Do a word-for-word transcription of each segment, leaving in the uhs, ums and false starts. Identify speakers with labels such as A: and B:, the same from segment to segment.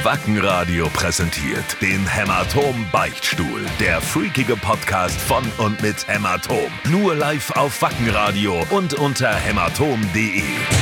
A: Wackenradio präsentiert den Hämatom-Beichtstuhl. Der freakige Podcast von und mit Hämatom. Nur live auf Wackenradio und unter hämatom punkt de.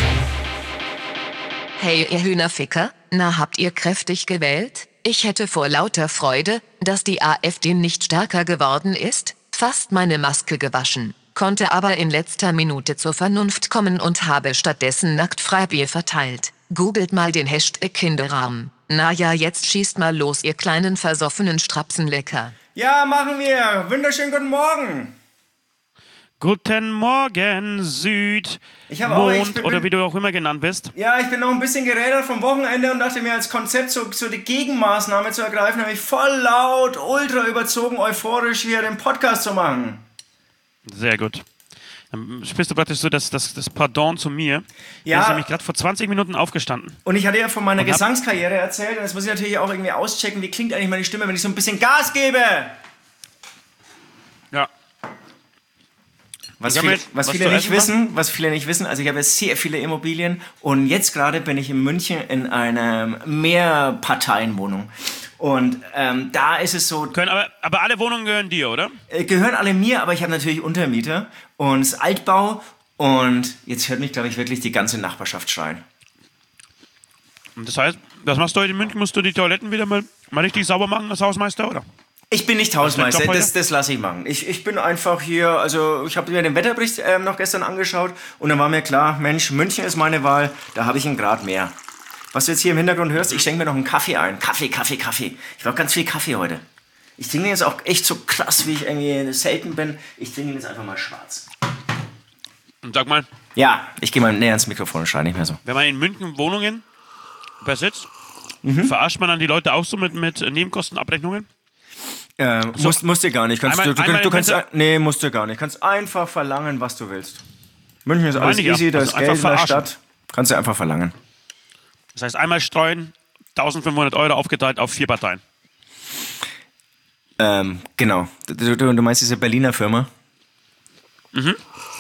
B: Hey ihr Hühnerficker, na habt ihr kräftig gewählt? Ich hätte vor lauter Freude, dass die AfD nicht stärker geworden ist, fast meine Maske gewaschen, konnte aber in letzter Minute zur Vernunft kommen und habe stattdessen nackt Freibier verteilt. Googelt mal den Hashtag Kinderarm. Na ja, jetzt schießt mal los, ihr kleinen versoffenen Strapsenlecker.
C: Ja, machen wir. Wunderschönen guten Morgen.
D: Guten Morgen, Süd,
C: ich hab auch,
D: Mond
C: ich bin,
D: oder wie du auch immer genannt bist.
C: Ja, ich bin noch ein bisschen gerädert vom Wochenende und dachte mir, als Konzept so, so die Gegenmaßnahme zu ergreifen, habe ich voll laut, ultra überzogen, euphorisch hier den Podcast zu machen.
D: Sehr gut. Dann spielst du praktisch so das, das, das Pardon zu mir.
C: Ja.
D: Der ist nämlich gerade vor zwanzig Minuten aufgestanden.
C: Und ich hatte ja von meiner
D: und hab,
C: Gesangskarriere erzählt und jetzt muss ich natürlich auch irgendwie auschecken, wie klingt eigentlich meine Stimme, wenn ich so ein bisschen Gas gebe.
D: Ja.
C: Was viele,
D: jetzt,
C: was
D: was
C: viele nicht
D: wissen,
C: wissen, was viele nicht wissen, also ich habe ja sehr viele Immobilien und jetzt gerade bin ich in München in einer Mehrparteienwohnung. Und ähm, da ist es so...
D: Können aber, aber alle Wohnungen gehören dir, oder?
C: Äh, gehören alle mir, aber ich habe natürlich Untermieter und es ist Altbau und jetzt hört mich, glaube ich, wirklich die ganze Nachbarschaft schreien.
D: Und das heißt, was machst du heute in München? Musst du die Toiletten wieder mal, mal richtig sauber machen als Hausmeister, oder?
C: Ich bin nicht Hausmeister, das, das lasse ich machen. Ich, ich bin einfach hier, also ich habe mir den Wetterbericht äh, noch gestern angeschaut und dann war mir klar, Mensch, München ist meine Wahl, da habe ich einen Grad mehr. Was du jetzt hier im Hintergrund hörst, ich schenke mir noch einen Kaffee ein. Kaffee, Kaffee, Kaffee. Ich brauche ganz viel Kaffee heute. Ich trinke jetzt auch echt so krass, wie ich irgendwie selten bin. Ich trinke jetzt einfach mal schwarz.
D: Und sag mal.
C: Ja, ich gehe mal näher ans Mikrofon und schreie nicht mehr so.
D: Wenn man in München Wohnungen besitzt,
C: mhm.
D: verarscht man dann die Leute auch so mit, mit Nebenkostenabrechnungen?
C: Äh, so, musst, musst du gar nicht. Kannst,
D: einmal,
C: du, du, du kannst,
D: Winter,
C: nee, musst du gar nicht. Kannst einfach verlangen, was du willst. München ist alles easy, da ist
D: also
C: Geld in der Stadt. Kannst du einfach verlangen.
D: Das heißt, einmal streuen, eintausendfünfhundert Euro aufgeteilt auf vier Parteien.
C: Ähm, genau. Du, du, du meinst diese Berliner Firma?
D: Mhm.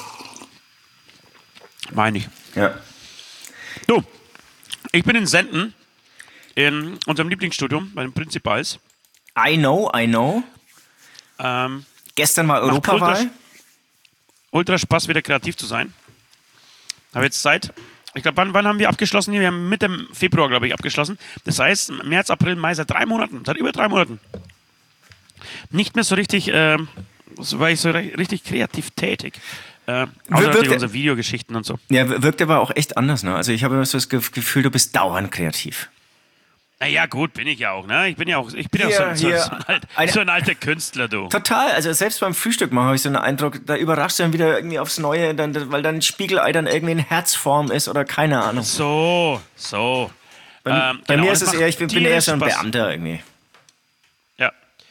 D: Meine ich.
C: Ja.
D: Du, ich bin in Senden, in unserem Lieblingsstudium, bei den Prinzipals.
C: I know, I know.
D: Ähm,
C: Gestern war Europawahl.
D: Ultra, ultra Spaß, wieder kreativ zu sein. Habe jetzt Zeit. Ich glaube, wann, wann haben wir abgeschlossen? Wir haben Mitte Februar, glaube ich, abgeschlossen. Das heißt, März, April, Mai, seit drei Monaten, seit über drei Monaten. Nicht mehr so richtig, äh, so war ich so richtig kreativ tätig. Äh, außer natürlich unsere Videogeschichten und so.
C: Ja, wirkt aber auch echt anders, ne? Also ich habe so das Gefühl, du bist dauernd kreativ.
D: Na ja, gut, bin ich ja auch, ne? Ich bin ja auch, ich bin
C: hier,
D: ja so, so, so, ein alt,
C: eine,
D: so ein alter Künstler, du.
C: Total, also selbst beim Frühstück machen habe ich so einen Eindruck, da überraschst du dann wieder irgendwie aufs Neue, dann, weil dein Spiegelei dann irgendwie in Herzform ist oder keine Ahnung.
D: So, so.
C: Bei,
D: ähm,
C: bei
D: genau,
C: mir ist es eher, ich bin, bin eher so ein
D: Spaß.
C: Beamter irgendwie.
D: Ja.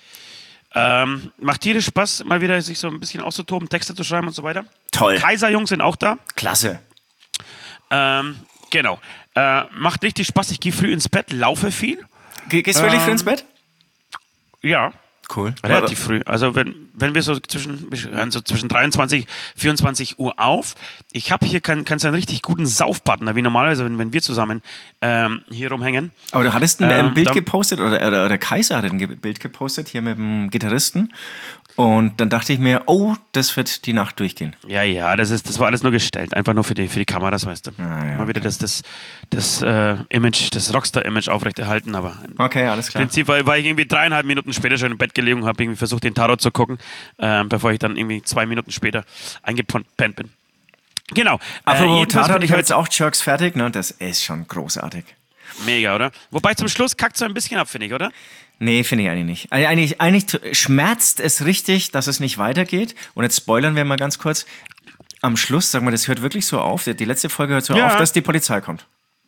D: Ähm, macht tierisch Spaß, mal wieder sich so ein bisschen auszutoben, Texte zu schreiben und so weiter.
C: Toll.
D: Kaiserjungs sind auch da.
C: Klasse.
D: Ähm, genau. Äh, macht richtig Spaß, ich gehe früh ins Bett, laufe viel.
C: Ge gehst du wirklich
D: ähm,
C: früh ins Bett?
D: Ja.
C: Cool.
D: Relativ früh. Also wenn, wenn wir so zwischen, wir hören so zwischen dreiundzwanzig, vierundzwanzig Uhr auf. Ich habe hier keinen kein, einen richtig guten Saufpartner, wie normalerweise, wenn, wenn wir zusammen ähm, hier rumhängen.
C: Aber du hattest ein
D: ähm,
C: Bild
D: dann,
C: gepostet, oder, oder, oder Kaiser hat ein Bild gepostet, hier mit dem Gitarristen. Und dann dachte ich mir, oh, das wird die Nacht durchgehen.
D: Ja, ja, das, ist, das war alles nur gestellt. Einfach nur für die, für die Kameras, weißt du.
C: Ah, ja,
D: Mal wieder das, das, das äh, Image, das Rockstar-Image aufrechterhalten. Aber
C: okay, alles klar.
D: Im Prinzip war, war ich irgendwie dreieinhalb Minuten später schon im Bett gelegen und habe irgendwie versucht, den Tarot zu gucken, äh, bevor ich dann irgendwie zwei Minuten später eingepennt bin. Genau.
C: Apropos
D: äh,
C: Tarot, ich habe jetzt auch Jerks fertig, ne? Das ist schon großartig.
D: Mega, oder? Wobei zum Schluss kackt so ein bisschen ab, finde ich, oder?
C: Nee, finde ich eigentlich nicht. Also eigentlich, eigentlich schmerzt es richtig, dass es nicht weitergeht. Und jetzt spoilern wir mal ganz kurz. Am Schluss, sag mal, das hört wirklich so auf. Die letzte Folge hört so
D: ja.
C: auf, dass die Polizei kommt.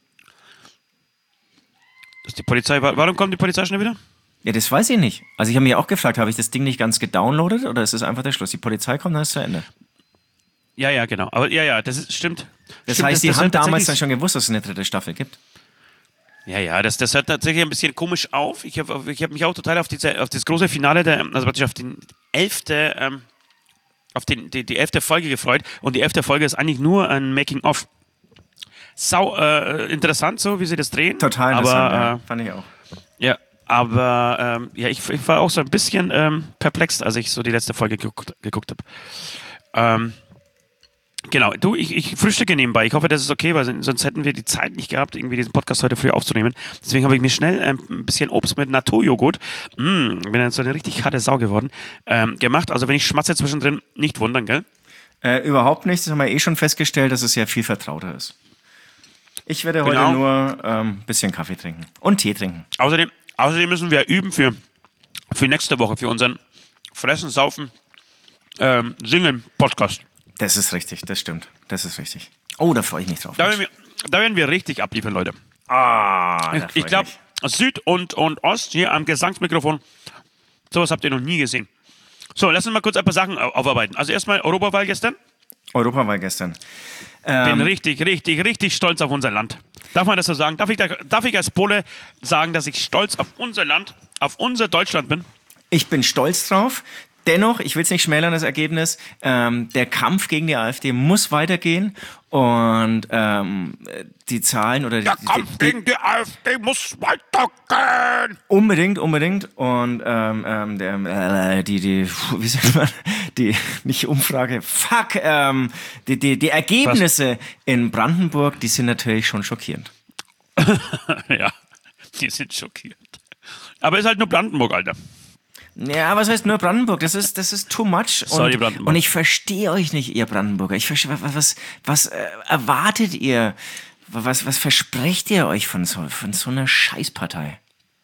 D: Dass die Polizei, warum kommt die Polizei schon wieder?
C: Ja, das weiß ich nicht. Also ich habe mich auch gefragt, habe ich das Ding nicht ganz gedownloadet oder ist es einfach der Schluss? Die Polizei kommt, dann ist es zu Ende.
D: Ja, ja, genau. Aber ja, ja, das ist, stimmt.
C: Das
D: stimmt,
C: heißt,
D: das,
C: die
D: das
C: haben damals
D: tatsächlich
C: dann schon gewusst, dass es eine dritte Staffel gibt.
D: Ja, ja, das, das hört tatsächlich ein bisschen komisch auf. Ich habe ich hab mich auch total auf, diese, auf das große Finale, der, also praktisch auf den elfte, ähm, auf den, die, die elfte Folge gefreut. Und die elfte Folge ist eigentlich nur ein Making-of. Sau äh, interessant, so wie sie das drehen.
C: Total interessant,
D: aber,
C: ja.
D: äh,
C: Fand ich auch.
D: aber ähm, ja, ich, ich war auch so ein bisschen ähm, perplex, als ich so die letzte Folge geguckt, geguckt habe. Ähm, genau, du, ich, ich frühstücke nebenbei. Ich hoffe, das ist okay, weil sonst hätten wir die Zeit nicht gehabt, irgendwie diesen Podcast heute früh aufzunehmen. Deswegen habe ich mir schnell ähm, ein bisschen Obst mit Naturjoghurt, mm, bin dann so eine richtig harte Sau geworden, ähm, gemacht. Also wenn ich schmatze zwischendrin, nicht wundern, gell?
C: Äh, überhaupt nicht. Das haben wir eh schon festgestellt, dass es ja viel vertrauter ist. Ich werde
D: Genau.
C: heute nur ein ähm, bisschen Kaffee trinken und Tee trinken.
D: Außerdem, außerdem müssen wir üben für, für nächste Woche, für unseren Fressen, Saufen, ähm, Singen Podcast.
C: Das ist richtig, das stimmt. Das ist richtig. Oh, da freue ich mich drauf.
D: Da werden wir, da werden wir richtig abliefern, Leute.
C: Ah, da
D: Ich,
C: freu
D: ich glaube,
C: mich.
D: Süd und, und Ost hier am Gesangsmikrofon, sowas habt ihr noch nie gesehen. So, lass uns mal kurz ein paar Sachen au- aufarbeiten. Also erstmal Europawahl gestern.
C: Europawahl gestern.
D: Bin
C: Ähm,
D: richtig, richtig, richtig stolz auf unser Land. Darf man das so sagen? Darf ich, da, darf ich als Pole sagen, dass ich stolz auf unser Land, auf unser Deutschland bin?
C: Ich bin stolz drauf. Dennoch, ich will es nicht schmälern, das Ergebnis, ähm, der Kampf gegen die AfD muss weitergehen und ähm, die Zahlen oder die,
D: Der
C: die,
D: Kampf
C: die,
D: gegen die AfD muss weitergehen.
C: unbedingt, unbedingt und ähm, ähm, der, äh, die, die, wie sagt man, die, nicht Umfrage, fuck, ähm, die, die, die Ergebnisse in Brandenburg, die sind natürlich schon schockierend.
D: Ja, die sind schockiert. Aber ist halt nur Brandenburg, Alter.
C: Ja, was heißt nur Brandenburg? Das ist, das ist too much. Und,
D: Sorry, Brandenburg.
C: und ich verstehe euch nicht, ihr Brandenburger. Ich verstehe, was, was, was äh, erwartet ihr? Was, was versprecht ihr euch von so, von so einer Scheißpartei?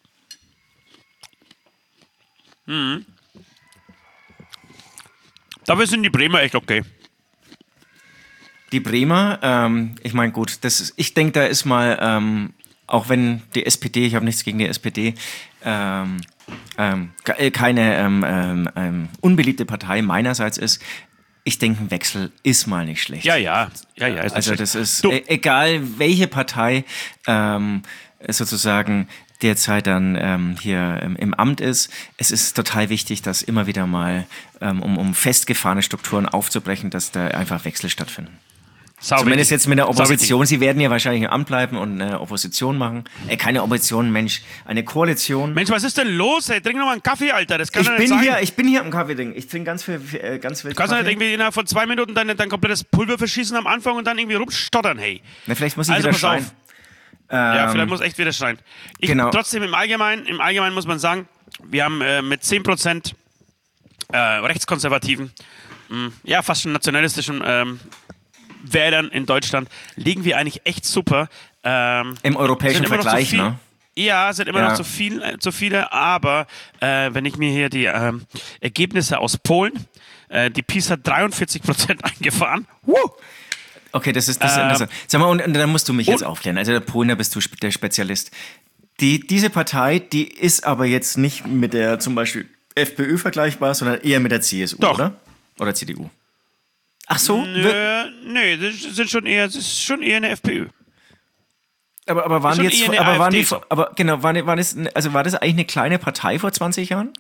D: Dafür sind die Bremer echt okay.
C: Die Bremer, ähm, ich meine, gut, das ist, ich denke, da ist mal, ähm, auch wenn die S P D, ich habe nichts gegen die S P D, ähm, ähm, ke- keine ähm, ähm, ähm, unbeliebte Partei meinerseits ist, ich denke, ein Wechsel ist mal nicht schlecht.
D: Ja, ja, ja, ja. Ist
C: Also
D: nicht
C: das
D: schlecht.
C: ist,
D: Du,
C: e- egal welche Partei ähm, sozusagen derzeit dann ähm, hier im, im Amt ist, es ist total wichtig, dass immer wieder mal, ähm, um, um festgefahrene Strukturen aufzubrechen, dass da einfach Wechsel stattfinden.
D: sau
C: Zumindest
D: wichtig.
C: jetzt mit der
D: Sau
C: Opposition. Sie werden ja wahrscheinlich im Amt bleiben und eine Opposition machen. Äh, keine Opposition, Mensch, eine Koalition.
D: Mensch, was ist denn los, ey? Trink noch mal einen Kaffee, Alter. Das kann
C: ich
D: doch
C: bin
D: nicht sein.
C: hier, ich bin hier am Kaffee trinken. Ich trinke ganz viel, äh, ganz viel
D: Du kannst doch
C: Kaffee.
D: nicht irgendwie innerhalb von zwei Minuten dein, dein komplettes Pulver verschießen am Anfang und dann irgendwie rumstottern, hey.
C: Na, vielleicht muss ich
D: Also
C: wieder
D: pass
C: schreien.
D: auf. Ja,
C: Ähm,
D: vielleicht muss echt wieder schreien. Ich,
C: genau.
D: Trotzdem im Allgemeinen, im Allgemeinen muss man sagen, wir haben äh, mit zehn Prozent äh, rechtskonservativen, mh, ja fast schon nationalistischen ähm, Wählern in Deutschland, liegen wir eigentlich echt super. Ähm,
C: Im europäischen
D: sind immer noch
C: Vergleich,
D: zu viel,
C: ne?
D: Ja, sind immer
C: Ja.
D: noch zu, viel, äh, zu viele, aber äh, wenn ich mir hier die ähm, Ergebnisse aus Polen, äh, die PiS hat dreiundvierzig Prozent eingefahren. Woo!
C: Okay, das ist, das ist
D: Ähm,
C: interessant. Sag mal, und, und da musst du mich jetzt
D: und-
C: aufklären. Also der Polen, da bist du spe- der Spezialist. Die, diese Partei, die ist aber jetzt nicht mit der zum Beispiel FPÖ vergleichbar, sondern eher mit der C S U,
D: Doch.
C: oder? Oder C D U. Ach so? Wir-
D: Nö, nee, das sind schon eher, das ist schon eher eine FPÖ.
C: Aber, aber waren
D: Schon
C: die jetzt,
D: eher eine
C: aber waren die,
D: AfD so.
C: aber genau, waren, die- waren das, also war das eigentlich eine kleine Partei vor zwanzig Jahren?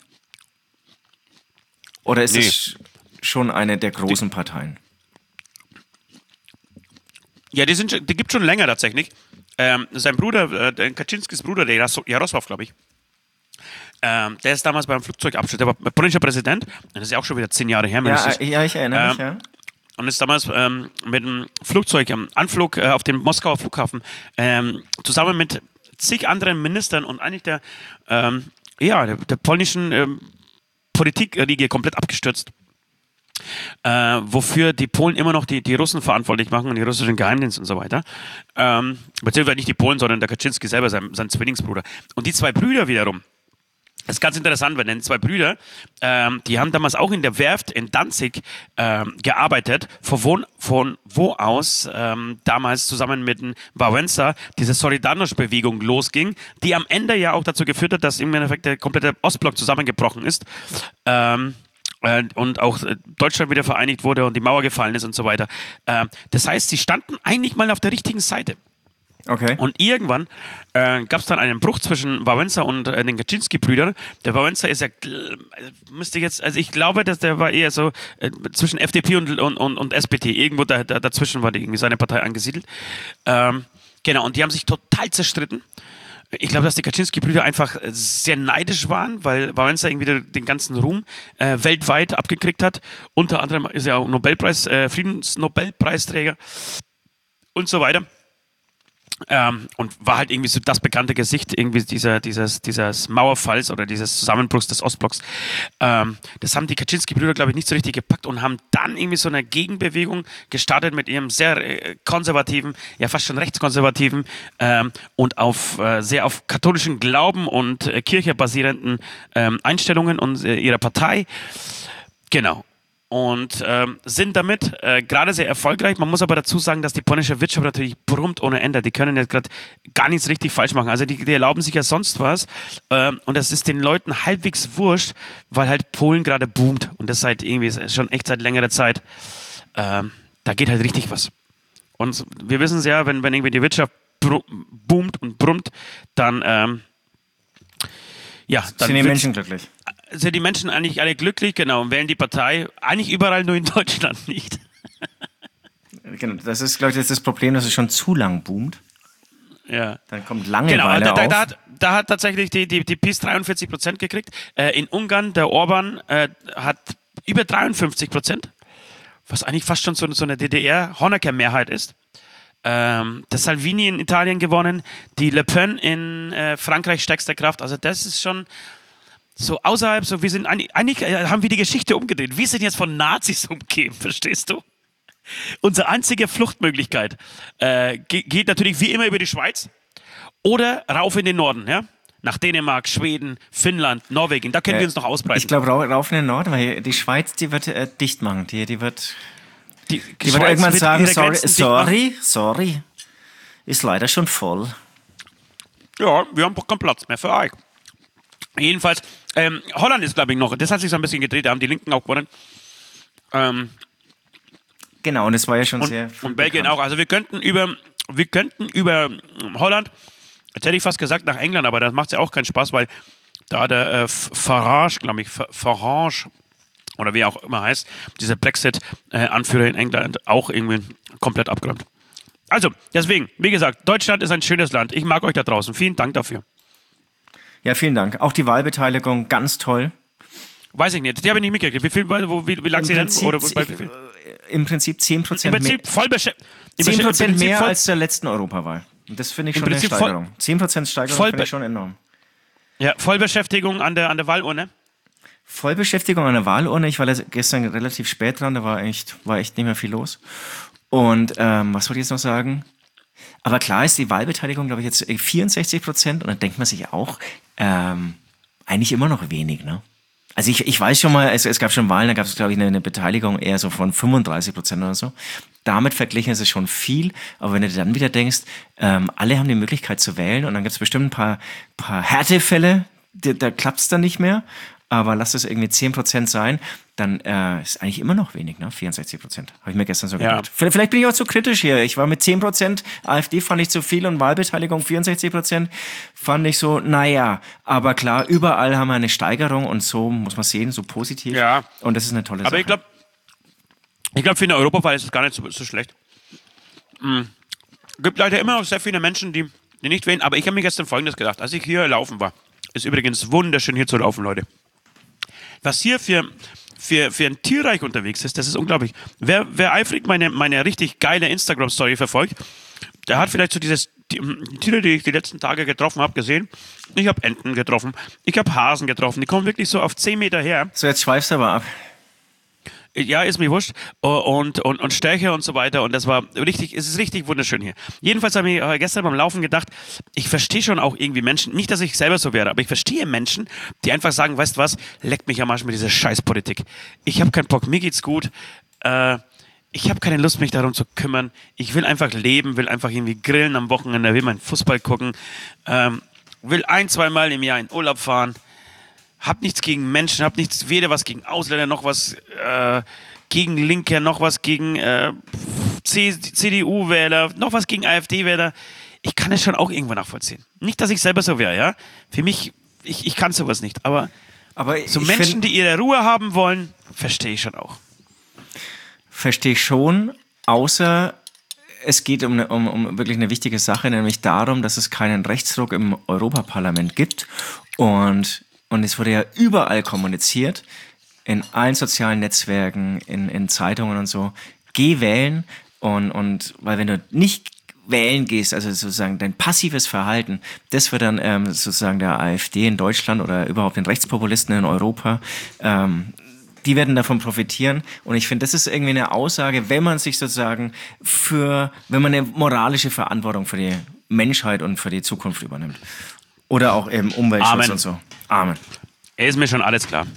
C: Oder ist
D: Nee.
C: es schon eine der großen Parteien?
D: Ja, die, sind, schon- die gibt schon länger tatsächlich. Ähm, sein Bruder, äh, der Kaczynskis Bruder, der Jaros- Jarosław, glaube ich, ähm, der ist damals beim Flugzeugabsturz, der war polnischer Präsident, das ist ja auch schon wieder zehn Jahre her,
C: Ja,
D: mindestens.
C: äh, ja, ich erinnere mich,
D: Ähm,
C: ja.
D: Und ist damals ähm, mit einem Flugzeug am Anflug äh, auf den Moskauer Flughafen ähm, zusammen mit zig anderen Ministern und eigentlich der, ähm, ja, der, der polnischen ähm, Politikriege komplett abgestürzt. Äh, wofür die Polen immer noch die, die Russen verantwortlich machen und die russischen Geheimdienste und so weiter. Ähm, beziehungsweise nicht die Polen, sondern der Kaczynski selber, sein, sein Zwillingsbruder. Und die zwei Brüder wiederum, das ist ganz interessant, weil die zwei Brüder, ähm, die haben damals auch in der Werft in Danzig ähm, gearbeitet, von wo, von wo aus ähm, damals zusammen mit dem Wałęsa diese Solidarność-Bewegung losging, die am Ende ja auch dazu geführt hat, dass im Endeffekt der komplette Ostblock zusammengebrochen ist. Ähm, äh, und auch äh, Deutschland wieder vereinigt wurde und die Mauer gefallen ist und so weiter. Ähm, das heißt, sie standen eigentlich mal auf der richtigen Seite.
C: Okay.
D: Und irgendwann äh, gab es dann einen Bruch zwischen Wałęsa und äh, den Kaczynski-Brüdern. Der Wałęsa ist ja, gl- müsste jetzt, also ich glaube, dass der war eher so äh, zwischen F D P und, und, und, und S P D. Irgendwo da, da, dazwischen war die, irgendwie seine Partei angesiedelt. Ähm, genau, und die haben sich total zerstritten. Ich glaube, dass die Kaczynski-Brüder einfach sehr neidisch waren, weil Wałęsa irgendwie den ganzen Ruhm äh, weltweit abgekriegt hat. Unter anderem ist er auch Nobelpreis, äh, Friedensnobelpreisträger und so weiter. Ähm, und war halt irgendwie so das bekannte Gesicht irgendwie dieser, dieses, dieses Mauerfalls oder dieses Zusammenbruchs des Ostblocks. Ähm, das haben die Kaczynski-Brüder, glaube ich, nicht so richtig gepackt und haben dann irgendwie so eine Gegenbewegung gestartet mit ihrem sehr äh, konservativen, ja fast schon rechtskonservativen ähm, und auf äh, sehr auf katholischen Glauben und äh, Kirche basierenden ähm, Einstellungen und äh, ihrer Partei. Genau. Und ähm, sind damit äh, gerade sehr erfolgreich. Man muss aber dazu sagen, dass die polnische Wirtschaft natürlich brummt ohne Ende. Die können jetzt gerade gar nichts richtig falsch machen. Also die, die erlauben sich ja sonst was. Ähm, und das ist den Leuten halbwegs wurscht, weil halt Polen gerade boomt. Und das seit irgendwie schon echt seit längerer Zeit. Ähm, da geht halt richtig was. Und wir wissen es ja, wenn, wenn irgendwie die Wirtschaft boomt und brummt, dann ähm, ja, dann
C: sind die Menschen glücklich.
D: Sind die Menschen eigentlich alle glücklich, genau, und wählen die Partei eigentlich überall, nur in Deutschland nicht.
C: Genau, das ist, glaube ich, das, das Problem, dass es schon zu lang boomt.
D: Ja.
C: Dann kommt Langeweile
D: genau, da, da,
C: auf.
D: Da hat, da hat tatsächlich die, die, die PiS dreiundvierzig Prozent gekriegt. Äh, in Ungarn, der Orban äh, hat über dreiundfünfzig Prozent, was eigentlich fast schon so, so eine D D R-Honecker-Mehrheit ist. Ähm, der Salvini in Italien gewonnen, die Le Pen in äh, Frankreich stärkster Kraft. Also das ist schon so außerhalb, so wir sind eigentlich, eigentlich äh, haben wir die Geschichte umgedreht. Wir sind jetzt von Nazis umgeben, verstehst du? Unsere einzige Fluchtmöglichkeit äh, ge- geht natürlich wie immer über die Schweiz oder rauf in den Norden, ja? Nach Dänemark, Schweden, Finnland, Norwegen. Da können äh, wir uns noch ausbreiten.
C: Ich glaube, rauf in den Norden, weil die Schweiz, die wird äh, dicht machen. Die, die wird,
D: die,
C: die, die wird irgendwann wird sagen, sorry, sorry, sorry, ist leider schon voll.
D: Ja, wir haben keinen Platz mehr für euch. Jedenfalls, ähm, Holland ist, glaube ich, noch, das hat sich so ein bisschen gedreht, da haben die Linken auch gewonnen. Ähm,
C: genau, und es war ja schon
D: und,
C: sehr...
D: Und Belgien bekannt. Auch. Also wir könnten über, wir könnten über Holland, jetzt hätte ich fast gesagt nach England, aber das macht ja auch keinen Spaß, weil da der äh, Farage, glaube ich, Farage, oder wie auch immer heißt, dieser Brexit-Anführer in England auch irgendwie komplett abgeräumt. Also, deswegen, wie gesagt, Deutschland ist ein schönes Land. Ich mag euch da draußen. Vielen Dank dafür.
C: Ja, vielen Dank. Auch die Wahlbeteiligung, ganz toll.
D: Weiß ich nicht, die habe ich nicht mitgekriegt. Wie viel, wo, wie, wie lag sie denn? Oder, bei,
C: ich, Im Prinzip zehn Prozent
D: Im Prinzip voll beschäftigt.
C: zehn Prozent mehr voll als der letzten Europawahl. Und das finde ich schon eine Steigerung.
D: Voll,
C: zehn Prozent Steigerung finde ich schon enorm.
D: Ja, Vollbeschäftigung an der, an der Wahlurne.
C: Vollbeschäftigung an der Wahlurne. Ich war gestern relativ spät dran, da war echt, war echt nicht mehr viel los. Und ähm, was wollte ich jetzt noch sagen? Aber klar ist die Wahlbeteiligung, glaube ich, jetzt vierundsechzig Prozent. Und dann denkt man sich auch, ähm, eigentlich immer noch wenig, ne? Also ich, ich weiß schon mal, es, es gab schon Wahlen, da gab es, glaube ich, eine, eine Beteiligung eher so von fünfunddreißig Prozent oder so. Damit verglichen ist es schon viel. Aber wenn du dann wieder denkst, ähm, alle haben die Möglichkeit zu wählen und dann gibt es bestimmt ein paar, paar Härtefälle, da, da klappt es dann nicht mehr. Aber lass es irgendwie zehn Prozent sein, dann äh, ist eigentlich immer noch wenig, ne? vierundsechzig Prozent. Habe ich mir gestern so gedacht. Ja. Vielleicht, vielleicht bin ich auch zu kritisch hier. Ich war mit zehn Prozent, AfD fand ich zu viel und Wahlbeteiligung vierundsechzig Prozent fand ich so, naja. Aber klar, überall haben wir eine Steigerung und so muss man sehen, so positiv. Ja. Und das ist eine tolle
D: Aber
C: Sache.
D: Aber ich glaube, ich glaube, für eine Europawahl ist es gar nicht so, so schlecht. Es gibt leider immer noch sehr viele Menschen, die, die nicht wählen. Aber ich habe mir gestern Folgendes gedacht, als ich hier laufen war. Ist übrigens wunderschön hier zu laufen, Leute. Was hier für, für, für ein Tierreich unterwegs ist, das ist unglaublich. Wer, wer eifrig meine, meine richtig geile Instagram-Story verfolgt, der hat vielleicht so dieses die, die Tiere, die ich die letzten Tage getroffen habe, gesehen. Ich habe Enten getroffen, ich habe Hasen getroffen, die kommen wirklich so auf zehn Meter her.
C: So, jetzt schweifst du aber ab.
D: Ja, ist mir wurscht. Und, und, und Stärke und so weiter. Und das war richtig, es ist richtig wunderschön hier. Jedenfalls habe ich gestern beim Laufen gedacht, ich verstehe schon auch irgendwie Menschen, nicht, dass ich selber so wäre, aber ich verstehe Menschen, die einfach sagen, weißt du was, leckt mich am Arsch mit dieser Scheißpolitik. Ich habe keinen Bock, mir geht's gut. Äh, ich habe keine Lust, mich darum zu kümmern. Ich will einfach leben, will einfach irgendwie grillen am Wochenende, will meinen Fußball gucken, ähm, will ein, zweimal im Jahr in Urlaub fahren. Hab nichts gegen Menschen, hab nichts, weder was gegen Ausländer, noch was äh, gegen Linke, noch was gegen äh, C D U-Wähler, noch was gegen AfD-Wähler. Ich kann es schon auch irgendwo nachvollziehen. Nicht, dass ich selber so wäre, ja. Für mich, ich, ich kann sowas nicht. Aber, aber so Menschen, die ihre Ruhe haben wollen, verstehe ich schon auch.
C: Verstehe ich schon, außer es geht um, eine, um, um wirklich eine wichtige Sache, nämlich darum, dass es keinen Rechtsruck im Europaparlament gibt. Und, und es wurde ja überall kommuniziert, in allen sozialen Netzwerken, in, in Zeitungen und so. Geh wählen. Und, und weil wenn du nicht wählen gehst, also sozusagen dein passives Verhalten, das wird dann ähm, sozusagen der AfD in Deutschland oder überhaupt den Rechtspopulisten in Europa, ähm, die werden davon profitieren. Und ich finde, das ist irgendwie eine Aussage, wenn man sich sozusagen für, wenn man eine moralische Verantwortung für die Menschheit und für die Zukunft übernimmt. Oder auch eben Umweltschutz
D: Amen.
C: und so. Amen.
D: Ist mir schon alles klar.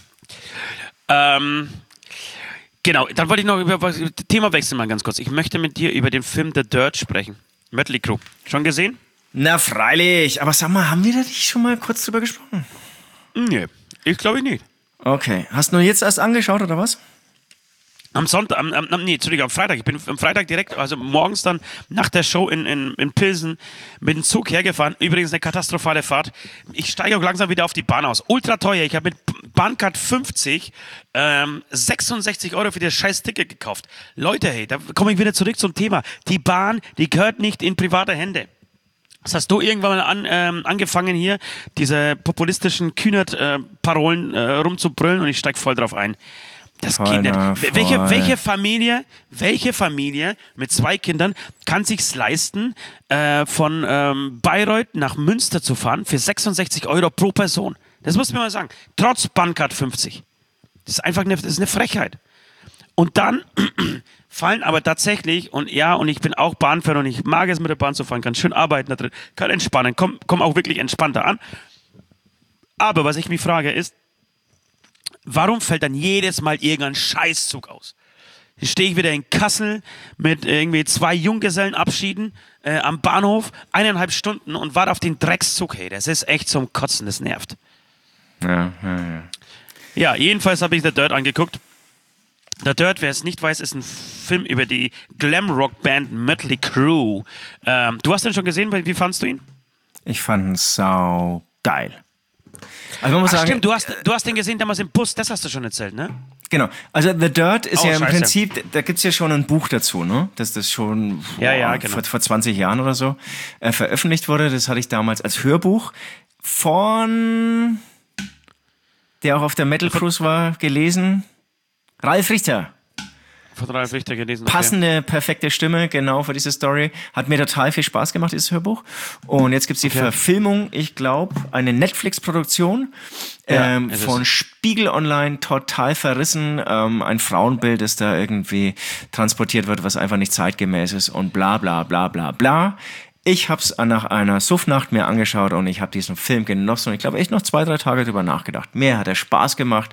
D: Ähm, genau, dann wollte ich noch über das Thema wechseln mal ganz kurz. Ich möchte mit dir über den Film The Dirt sprechen. Mötley Crüe. Schon gesehen?
C: Na freilich. Aber sag mal, haben wir da nicht schon mal kurz drüber gesprochen?
D: Nee, ich glaube ich nicht.
C: Okay. Hast du nur jetzt erst angeschaut, oder was?
D: Am Sonntag, am, am, nee, Entschuldigung, am Freitag. Ich bin am Freitag direkt, also morgens dann nach der Show in, in, in Pilsen mit dem Zug hergefahren. Übrigens eine katastrophale Fahrt. Ich steige auch langsam wieder auf die Bahn aus. Ultra teuer. Ich habe mit Bahncard fünfzig ähm, sechsundsechzig Euro für das scheiß Ticket gekauft. Leute, hey, da komme ich wieder zurück zum Thema. Die Bahn, die gehört nicht in private Hände. Das hast du irgendwann mal an, ähm, angefangen hier, diese populistischen Kühnert-Parolen äh, äh, rumzubrüllen und ich steige voll drauf ein. Das
C: voll,
D: geht nicht.
C: na,
D: Welche, welche Familie, welche Familie mit zwei Kindern kann sich's leisten, äh, von ähm, Bayreuth nach Münster zu fahren für sechsundsechzig Euro pro Person? Das muss man mal sagen. Trotz Bahncard fünfzig. Das ist einfach eine, das ist eine Frechheit. Und dann fallen aber tatsächlich, und ja, und ich bin auch Bahnfahrer und ich mag es mit der Bahn zu fahren, kann schön arbeiten da drin, kann entspannen, komm, komm auch wirklich entspannter an. Aber was ich mich frage ist, warum fällt dann jedes Mal irgendein Scheißzug aus? Hier stehe ich wieder in Kassel mit irgendwie zwei Junggesellenabschieden äh, am Bahnhof, eineinhalb Stunden und warte auf den Dreckszug. Hey, das ist echt zum Kotzen, das nervt.
C: Ja, ja, ja.
D: Ja, jedenfalls habe ich The Dirt angeguckt. The Dirt, wer es nicht weiß, ist ein Film über die Glamrock-Band Mötley Crüe. Ähm, du hast den schon gesehen, wie fandst du ihn?
C: Ich fand ihn sau geil. Also man muss
D: Ach
C: sagen,
D: stimmt, du hast, du hast den gesehen damals im Bus, das hast du schon erzählt, ne?
C: Genau. Also The Dirt ist
D: Oh,
C: ja im
D: scheiße.
C: Prinzip, da gibt es ja schon ein Buch dazu, ne? Dass das schon
D: Ja, ja,
C: boah,
D: genau.
C: vor, vor zwanzig Jahren oder so äh, veröffentlicht wurde. Das hatte ich damals als Hörbuch von, der auch auf der Metal Cruise war, gelesen. Ralf Richter.
D: Von Ralf Richter gelesen. Okay.
C: Passende, perfekte Stimme, genau für diese Story. Hat mir total viel Spaß gemacht, dieses Hörbuch. Und jetzt gibt's die
D: Okay.
C: Verfilmung, ich glaube, eine Netflix-Produktion
D: Ja,
C: ähm,
D: es ist-
C: von Spiegel Online, total verrissen. Ähm, ein Frauenbild, das da irgendwie transportiert wird, was einfach nicht zeitgemäß ist und bla bla bla bla bla. Ich hab's nach einer Suffnacht mir angeschaut und ich habe diesen Film genossen und ich glaube echt noch zwei, drei Tage drüber nachgedacht. Mir hat er Spaß gemacht.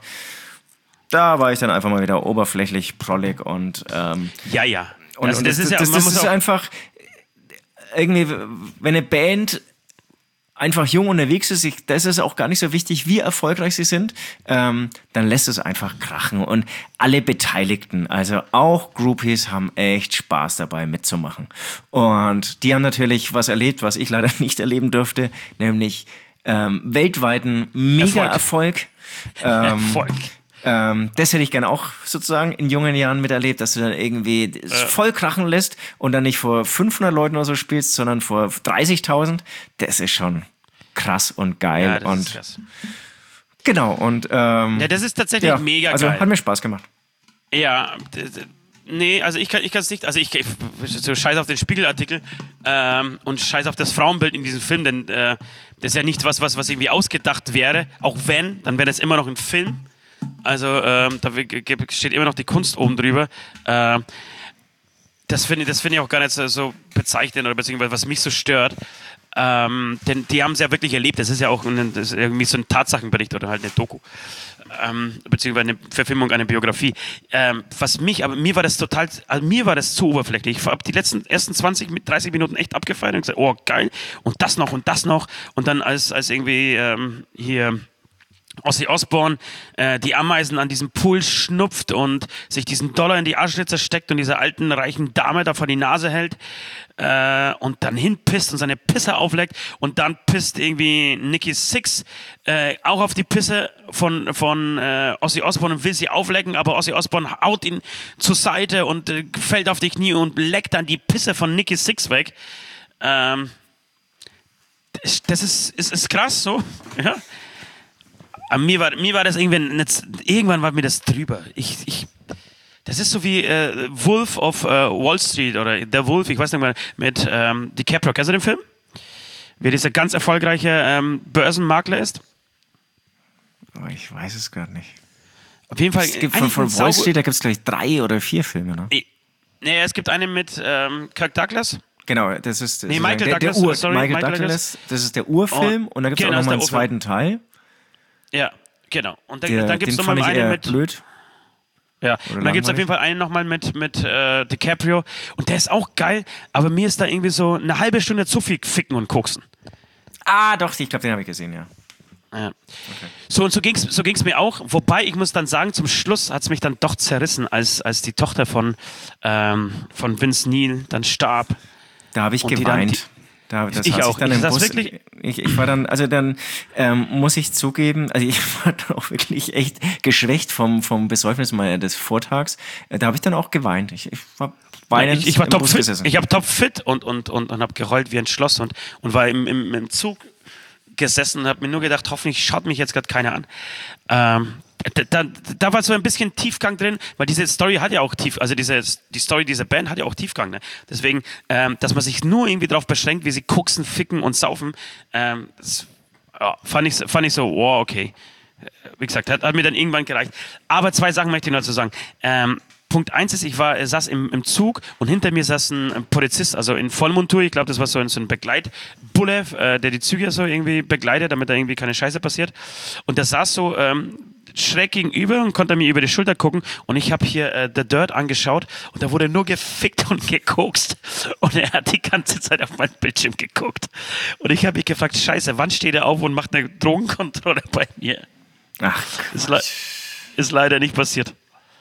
C: Da war ich dann einfach mal wieder oberflächlich, prollig und ähm,
D: Ja, ja.
C: und,
D: Also
C: und
D: das,
C: das,
D: ist ja,
C: das,
D: man
C: das
D: muss
C: ist
D: auch,
C: einfach irgendwie, wenn eine Band einfach jung unterwegs ist, ich, das ist auch gar nicht so wichtig, wie erfolgreich sie sind, ähm, dann lässt es einfach krachen und alle Beteiligten, also auch Groupies, haben echt Spaß dabei mitzumachen und die haben natürlich was erlebt, was ich leider nicht erleben durfte, nämlich ähm, weltweiten Mega-Erfolg. Ähm,
D: Erfolg.
C: Ähm, das hätte ich gerne auch sozusagen in jungen Jahren miterlebt, dass du dann irgendwie es voll krachen lässt und dann nicht vor fünfhundert Leuten oder so spielst, sondern vor dreißigtausend. Das ist schon krass und geil.
D: Ja, das
C: und
D: ist krass.
C: genau, und ähm,
D: Ja, das ist tatsächlich
C: ja,
D: mega
C: also
D: geil.
C: hat mir Spaß gemacht.
D: Ja, d- d- nee, also ich kann ich kann es nicht, also ich, ich so scheiß auf den Spiegelartikel ähm, und scheiß auf das Frauenbild in diesem Film, denn äh, das ist ja nicht was, was, was irgendwie ausgedacht wäre, auch wenn, dann wäre das immer noch ein Film. Also ähm, da steht immer noch die Kunst oben drüber. Ähm, das finde ich, das finde ich auch gar nicht so, so bezeichnend oder beziehungsweise was mich so stört. Ähm, denn die haben es ja wirklich erlebt. Das ist ja auch ein, das ist irgendwie so ein Tatsachenbericht oder halt eine Doku. Ähm, beziehungsweise eine Verfilmung, eine Biografie. Ähm, was mich, aber mir war das total, also mir war das zu oberflächlich. Ich habe die letzten ersten zwanzig, dreißig Minuten echt abgefeiert und gesagt, oh geil, und das noch und das noch. Und dann als, als irgendwie ähm, hier Ozzy Osbourne äh, die Ameisen an diesem Pool schnupft und sich diesen Dollar in die Arschritze steckt und dieser alten, reichen Dame da vor die Nase hält äh, und dann hinpisst und seine Pisse aufleckt und dann pisst irgendwie Nikki Sixx äh, auch auf die Pisse von, von äh, Ozzy Osbourne und will sie auflecken, aber Ozzy Osbourne haut ihn zur Seite und äh, fällt auf die Knie und leckt dann die Pisse von Nikki Sixx weg. Ähm, das das ist, ist, ist krass so, ja. Aber mir war, mir war das irgendwie, nicht, irgendwann war mir das drüber. Ich, ich, das ist so wie äh, Wolf of äh, Wall Street oder Der Wolf, ich weiß nicht mehr, mit ähm, DiCaprio. Kennst du den Film? Wer dieser ganz erfolgreiche ähm, Börsenmakler ist?
C: Oh, ich weiß es gar nicht.
D: Auf jeden Fall.
C: Es gibt von, von Wall Street, da gibt es gleich drei oder vier Filme, ne?
D: Nee, es gibt einen mit ähm, Kirk Douglas.
C: Genau, das ist, das
D: nee,
C: ist
D: Michael
C: der,
D: Douglas,
C: der Ur,
D: sorry,
C: Michael,
D: Michael
C: Douglas, das ist der Urfilm
D: oh,
C: und dann gibt es
D: genau,
C: auch nochmal einen
D: Urfilm.
C: zweiten Teil.
D: Ja, genau. Und dann,
C: Der,
D: dann gibt es
C: den
D: nochmal
C: fand ich
D: einen
C: eher
D: mit.
C: blöd.
D: Ja,
C: Oder
D: und dann gibt es auf
C: langweilig.
D: jeden Fall einen nochmal mit, mit äh, DiCaprio. Und der ist auch geil, aber mir ist da irgendwie so eine halbe Stunde zu viel Ficken und Koksen.
C: Ah, doch, ich glaube, den habe ich gesehen, ja.
D: Ja.
C: Okay.
D: So, und so ging es so ging's mir auch. Wobei, ich muss dann sagen, zum Schluss hat es mich dann doch zerrissen, als, als die Tochter von, ähm, von Vince Neil dann starb.
C: Da habe ich
D: Und die dann
C: geweint.
D: die-
C: Da, das
D: Ich
C: hat sich
D: auch.
C: Dann
D: Ich
C: im
D: saß
C: Bus,
D: wirklich-
C: ich, ich war dann, also dann ähm, muss ich zugeben, also ich war dann auch wirklich echt geschwächt vom, vom Besäufnis meiner des Vortags. Äh, Da habe ich dann auch geweint. Ich, ich war weinend
D: Ich, ich war
C: im
D: top
C: Bus
D: fit.
C: gesessen.
D: Ich habe top fit und, und, und, und habe geheult wie ein Schloss und, und war im, im, im Zug gesessen und habe mir nur gedacht, hoffentlich schaut mich jetzt gerade keiner an. Ähm, da, da, da war so ein bisschen Tiefgang drin, weil diese Story hat ja auch tief, also diese, die Story dieser Band hat ja auch Tiefgang. Ne? Deswegen, ähm, dass man sich nur irgendwie darauf beschränkt, wie sie koksen, ficken und saufen, ähm, das, ja, fand, ich, fand ich so, wow, okay. Wie gesagt, hat, hat mir dann irgendwann gereicht. Aber zwei Sachen möchte ich noch dazu sagen. Ähm, Punkt eins ist, ich war, äh, saß im, im Zug und hinter mir saß ein, ein Polizist, also in Vollmontur. Ich glaube, das war so ein, so ein Begleitbulle, äh, der die Züge so irgendwie begleitet, damit da irgendwie keine Scheiße passiert. Und der saß so ähm, schräg gegenüber und konnte mir über die Schulter gucken. Und ich habe hier äh, The Dirt angeschaut und da wurde nur gefickt und gekokst. Und er hat die ganze Zeit auf meinen Bildschirm geguckt. Und ich habe mich gefragt, Scheiße, wann steht er auf und macht eine Drogenkontrolle bei mir?
C: Ach,
D: Ist, le ist leider nicht passiert.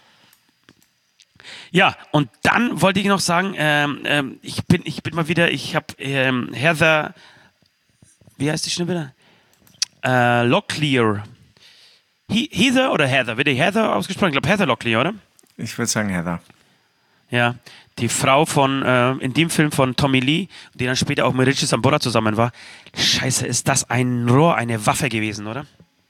D: Ja, und dann wollte ich noch sagen, ähm, ähm, ich, bin, ich bin mal wieder, ich habe ähm, Heather, wie heißt die Stimme wieder? Äh, Locklear. He Heather oder Heather? Wird die Heather ausgesprochen? Ich glaube Heather Locklear, oder?
C: ich würde sagen, Heather.
D: Ja, die Frau von, äh, in dem Film von Tommy Lee, die dann später auch mit Richie Sambora zusammen war. Scheiße, ist das ein Rohr, eine Waffe gewesen, oder?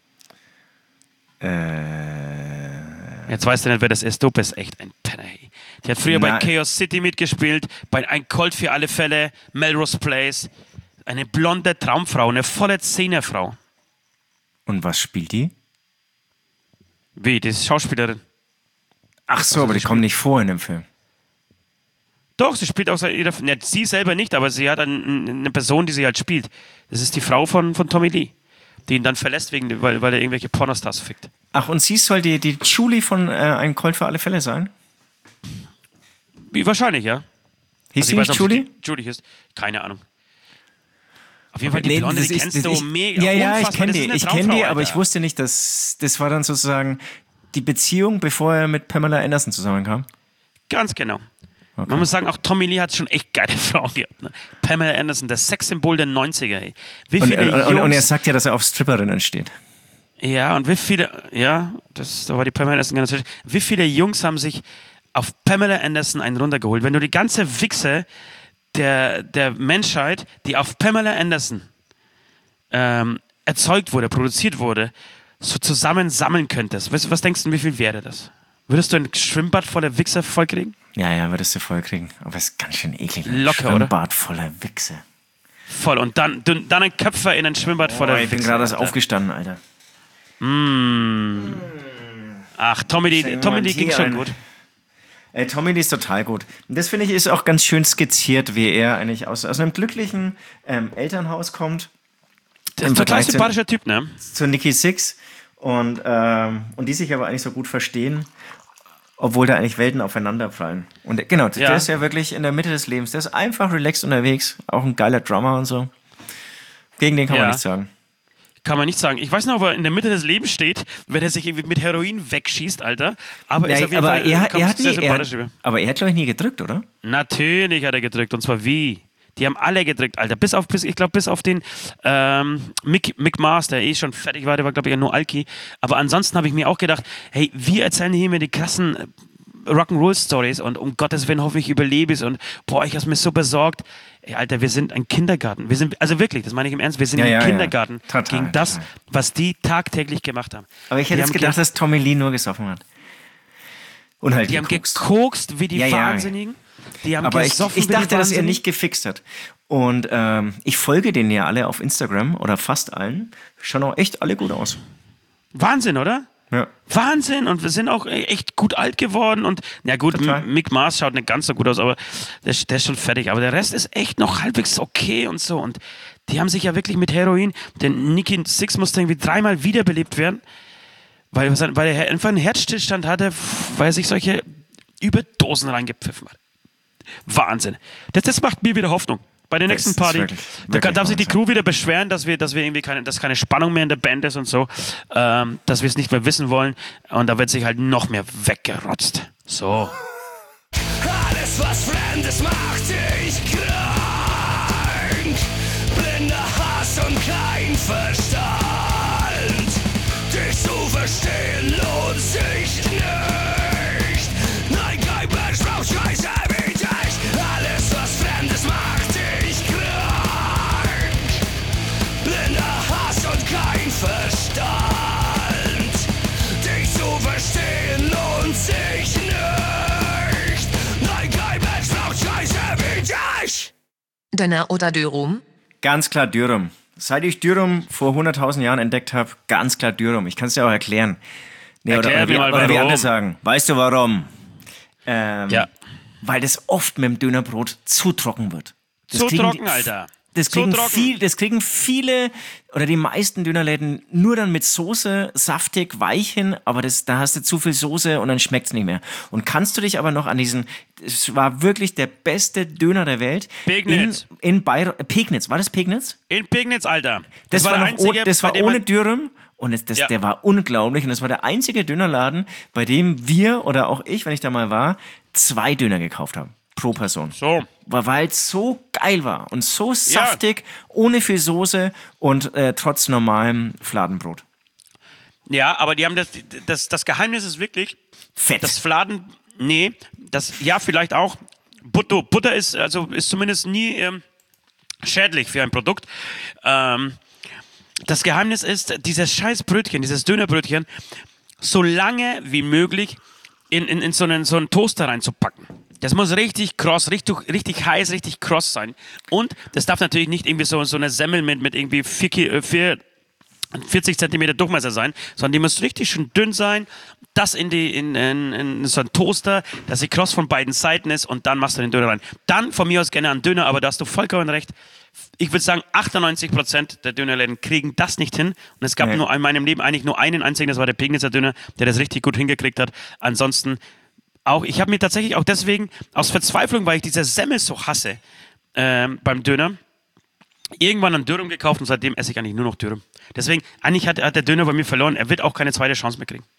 C: Äh,
D: Jetzt weißt du nicht, wer das ist. Du bist echt ein Penner. Hey. Die hat früher bei
C: Nein.
D: Chaos City mitgespielt, bei Ein Colt für alle Fälle, Melrose Place. Eine blonde Traumfrau, eine volle Zehnerfrau.
C: und was spielt die?
D: Wie, die ist Schauspielerin.
C: Ach so, aber die kommt nicht vor in dem Film.
D: Doch, sie spielt auch seit ihrer... Ne, sie selber nicht, aber sie hat ein, eine Person, die sie halt spielt. Das ist die Frau von, von Tommy Lee, die ihn dann verlässt, wegen, weil, weil er irgendwelche Pornostars fickt.
C: Ach, und sie soll die, die Julie von äh, Ein Colt für alle Fälle sein?
D: Wie, wahrscheinlich, ja.
C: Hieß
D: Also
C: sie
D: ich weiß
C: nicht
D: nicht, ob
C: Julie?
D: sie Julie ist. Keine Ahnung. Auf jeden Fall, die
C: Nee,
D: Blonde,
C: das
D: die
C: ist-
D: kennst
C: das
D: du
C: ich-
D: mega.
C: Ja, ja, ich
D: unfassbar.
C: kenne
D: Das ist
C: die,
D: eine
C: ich kenne die,
D: Traumfrau,
C: aber ich
D: Alter.
C: wusste nicht, dass das war dann sozusagen die Beziehung, bevor er mit Pamela Anderson zusammenkam.
D: Ganz genau. Man muss sagen, auch Tommy Lee hat schon echt geile Frauen gehabt. Ne? Pamela Anderson, das Sexsymbol der neunziger. Ey. Wie
C: Und,
D: viele
C: und, und, und er
D: Jungs...
C: sagt ja, dass er auf Stripperinnen steht.
D: Ja, und wie viele... Ja, das, da war die Pamela Anderson ganz... Wie viele Jungs haben sich auf Pamela Anderson einen runtergeholt? Wenn du die ganze Wichse der, der Menschheit, die auf Pamela Anderson ähm, erzeugt wurde, produziert wurde, so zusammen sammeln könntest, was, was denkst du, wie viel wäre das? Würdest du ein Schwimmbad voller Wichser vollkriegen?
C: Ja, ja, würdest du voll kriegen. Aber es ist ganz schön eklig. Ein
D: Locker, oder?
C: Schwimmbad voller Wichse.
D: Voll. Und dann, dann ein Köpfer in ein Schwimmbad voller
C: Oh,
D: Wichser.
C: ich bin gerade erst
D: Alter.
C: aufgestanden, Alter.
D: Ach, Tommy Lee,
C: Schenk
D: Tommy
C: mal
D: Lee
C: einen
D: ging
C: Tee
D: schon
C: ein.
D: gut.
C: Äh, Tommy Lee ist total gut. Und das finde ich ist auch ganz schön skizziert, wie er eigentlich aus, aus einem glücklichen ähm, Elternhaus kommt.
D: Der
C: Im
D: ist ein total
C: Vergleich zu-
D: sympathischer Typ, ne?
C: Zu Nikki Sixx. Und, ähm, und die sich aber eigentlich so gut verstehen, obwohl da eigentlich Welten aufeinanderprallen. Und genau, der
D: Ja.
C: ist ja wirklich in der Mitte des Lebens. Der ist einfach relaxed unterwegs. Auch ein geiler Drummer und so. Gegen den kann
D: Ja.
C: man nichts sagen.
D: Kann man nicht sagen. Ich weiß noch, ob er in der Mitte des Lebens steht, wenn er sich irgendwie mit Heroin wegschießt, Alter. Aber,
C: ja,
D: ist auf jeden
C: aber,
D: Fall,
C: er, er hat
D: sehr
C: nie, er
D: sympathisch
C: hat, aber er hat, glaube ich, nie gedrückt, oder?
D: Natürlich hat er gedrückt. Und zwar wie? Die haben alle gedrückt, Alter. Bis auf, bis, ich glaube, bis auf den ähm, Mick, Mick Mars, der eh schon fertig war, der war, glaube ich, ja nur Alki. Aber ansonsten habe ich mir auch gedacht, hey, wir erzählen hier mir die krassen Rock'n'Roll-Stories und um Gottes Willen hoffe ich überlebe es und boah, ich hab's mir so besorgt. Ey, Alter, wir sind ein Kindergarten. Wir sind, also wirklich, das meine ich im Ernst, wir sind
C: ja,
D: ein
C: ja,
D: Kindergarten
C: ja. Total,
D: gegen das,
C: total.
D: was die tagtäglich gemacht haben.
C: Aber ich hätte
D: die
C: jetzt gedacht, dass Tommy Lee nur gesoffen hat. Und halt
D: Die
C: gekokst.
D: haben gekokst wie die
C: Ja, ja.
D: Wahnsinnigen. Die haben
C: Aber ich,
D: gesoffen
C: ich
D: wie
C: dachte,
D: die
C: dass er
D: Wahnsinnigen.
C: nicht gefixt hat. Und ähm, ich folge denen ja alle auf Instagram oder fast allen. Schauen auch echt alle gut aus.
D: Wahnsinn, oder?
C: Ja.
D: Wahnsinn und wir sind auch echt gut alt geworden und na gut,
C: Total.
D: M- Mick Mars schaut nicht ganz so gut aus, aber der, der ist schon fertig, aber der Rest ist echt noch halbwegs okay und so und die haben sich ja wirklich mit Heroin, denn Nicky Six musste irgendwie dreimal wiederbelebt werden, weil, weil er einfach einen Herzstillstand hatte, weil er sich solche Überdosen reingepfiffen hat. Wahnsinn. Das, das macht mir wieder Hoffnung. Bei der nächsten
C: ist
D: Party,
C: wirklich-
D: da
C: wirklich
D: kann, darf sich die
C: Wahnsinn.
D: Crew wieder beschweren, dass wir, dass wir irgendwie keine, dass keine Spannung mehr in der Band ist und so, ähm, dass wir es nicht mehr wissen wollen und da wird sich halt noch mehr weggerotzt. So.
E: Alles, was Fremdes macht dich krank. Blinder Hass und kein Verstand. Dich zu verstehen lohnt sich nicht. Nein, kein Mensch braucht Scheiße wie dich. Alles, was Fremdes macht dich krank. Blinder Hass und kein Verstand. Dich zu verstehen lohnt sich nicht. Nein, kein Mensch braucht Scheiße wie dich.
B: Döner oder Dürüm?
C: Ganz klar Dürüm. Seit ich Dürüm vor hunderttausend Jahren entdeckt habe, ganz klar Dürüm. Ich kann es dir auch erklären. Nee, oder,
D: Erklär
C: oder, wie,
D: mir mal,
C: oder wie
D: warum.
C: andere sagen. Weißt du warum? Ähm,
D: Ja.
C: Weil das oft mit dem Dönerbrot zu trocken wird. Das
D: Zu
C: kriegen
D: trocken,
C: die-
D: Alter.
C: Das
D: Zu
C: kriegen,
D: trocken.
C: viel, das kriegen viele oder die meisten Dönerläden nur dann mit Soße, saftig, weich hin, aber das, da hast du zu viel Soße und dann schmeckt's nicht mehr. Und kannst du dich aber noch an diesen, es war wirklich der beste Döner der Welt.
D: Pegnitz.
C: In, in Bayreuth, Pegnitz, war das Pegnitz?
D: In Pegnitz, Alter.
C: Das, war,
D: der
C: noch
D: einzige,
C: oh, das war
D: bei dem
C: ohne
D: man-
C: Dürüm und das, das,
D: Ja.
C: der war unglaublich und das war der einzige Dönerladen, bei dem wir oder auch ich, wenn ich da mal war, zwei Döner gekauft haben pro Person.
D: So.
C: Weil es so geil war und so saftig, ohne viel Soße und äh, trotz normalem Fladenbrot.
D: Ja, aber die haben das, das, das Geheimnis ist wirklich,
C: Fett.
D: das Fladen, nee, das, ja, vielleicht auch. Butter, Butter ist, also ist zumindest nie ähm, schädlich für ein Produkt. Ähm, das Geheimnis ist, dieses scheiß Brötchen, dieses Dönerbrötchen, so lange wie möglich in, in, in so, einen, so einen Toaster reinzupacken. Das muss richtig kross, richtig, richtig heiß, richtig kross sein. Und das darf natürlich nicht irgendwie so, so eine Semmel mit, mit irgendwie vier, Ki- äh, vier, vierzig Zentimeter Durchmesser sein, sondern die muss richtig schön dünn sein. Das in, die, in, in, in so einen Toaster, dass sie kross von beiden Seiten ist und dann machst du den Döner rein. Dann von mir aus gerne einen Döner, aber da hast du vollkommen recht. Ich würde sagen, achtundneunzig Prozent der Dönerläden kriegen das nicht hin. Und es gab
C: Nee.
D: nur in meinem Leben eigentlich nur einen einzigen, das war der Pegnitzer Döner, der das richtig gut hingekriegt hat. Ansonsten auch, ich habe mir tatsächlich auch deswegen, aus Verzweiflung, weil ich diese Semmel so hasse ähm, beim Döner, irgendwann einen Dürüm gekauft und seitdem esse ich eigentlich nur noch Dürüm. Deswegen, eigentlich hat, hat der Döner bei mir verloren. Er wird auch keine zweite Chance mehr kriegen.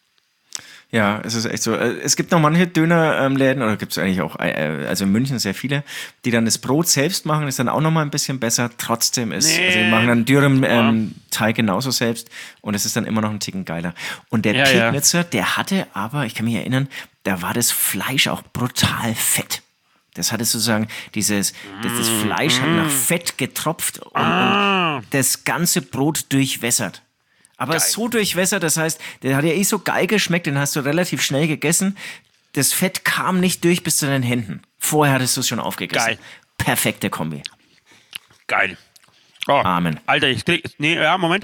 C: Ja, es ist echt so. Äh, Es gibt noch manche Dönerläden, oder gibt es eigentlich auch, äh, also in München sehr viele, die dann das Brot selbst machen, ist dann auch nochmal ein bisschen besser. Trotzdem ist,
D: Nee.
C: also die machen dann Dürüm-Teig genauso selbst und es ist dann immer noch ein Ticken geiler. Und der
D: Ja, ja.
C: Pegnitzer, der hatte aber, ich kann mich erinnern, da war das Fleisch auch brutal fett. Das hatte sozusagen dieses, das, das Fleisch hat nach Fett getropft und, und das ganze Brot durchwässert. Aber so durchwässert, das heißt, der hat ja eh so geil geschmeckt, den hast du relativ schnell gegessen. Das Fett kam nicht durch bis zu den Händen. Vorher hattest du es schon aufgegessen.
D: Geil.
C: Perfekte Kombi.
D: Geil. Oh,
C: Amen.
D: Alter, ich krieg, nee, ja, Moment.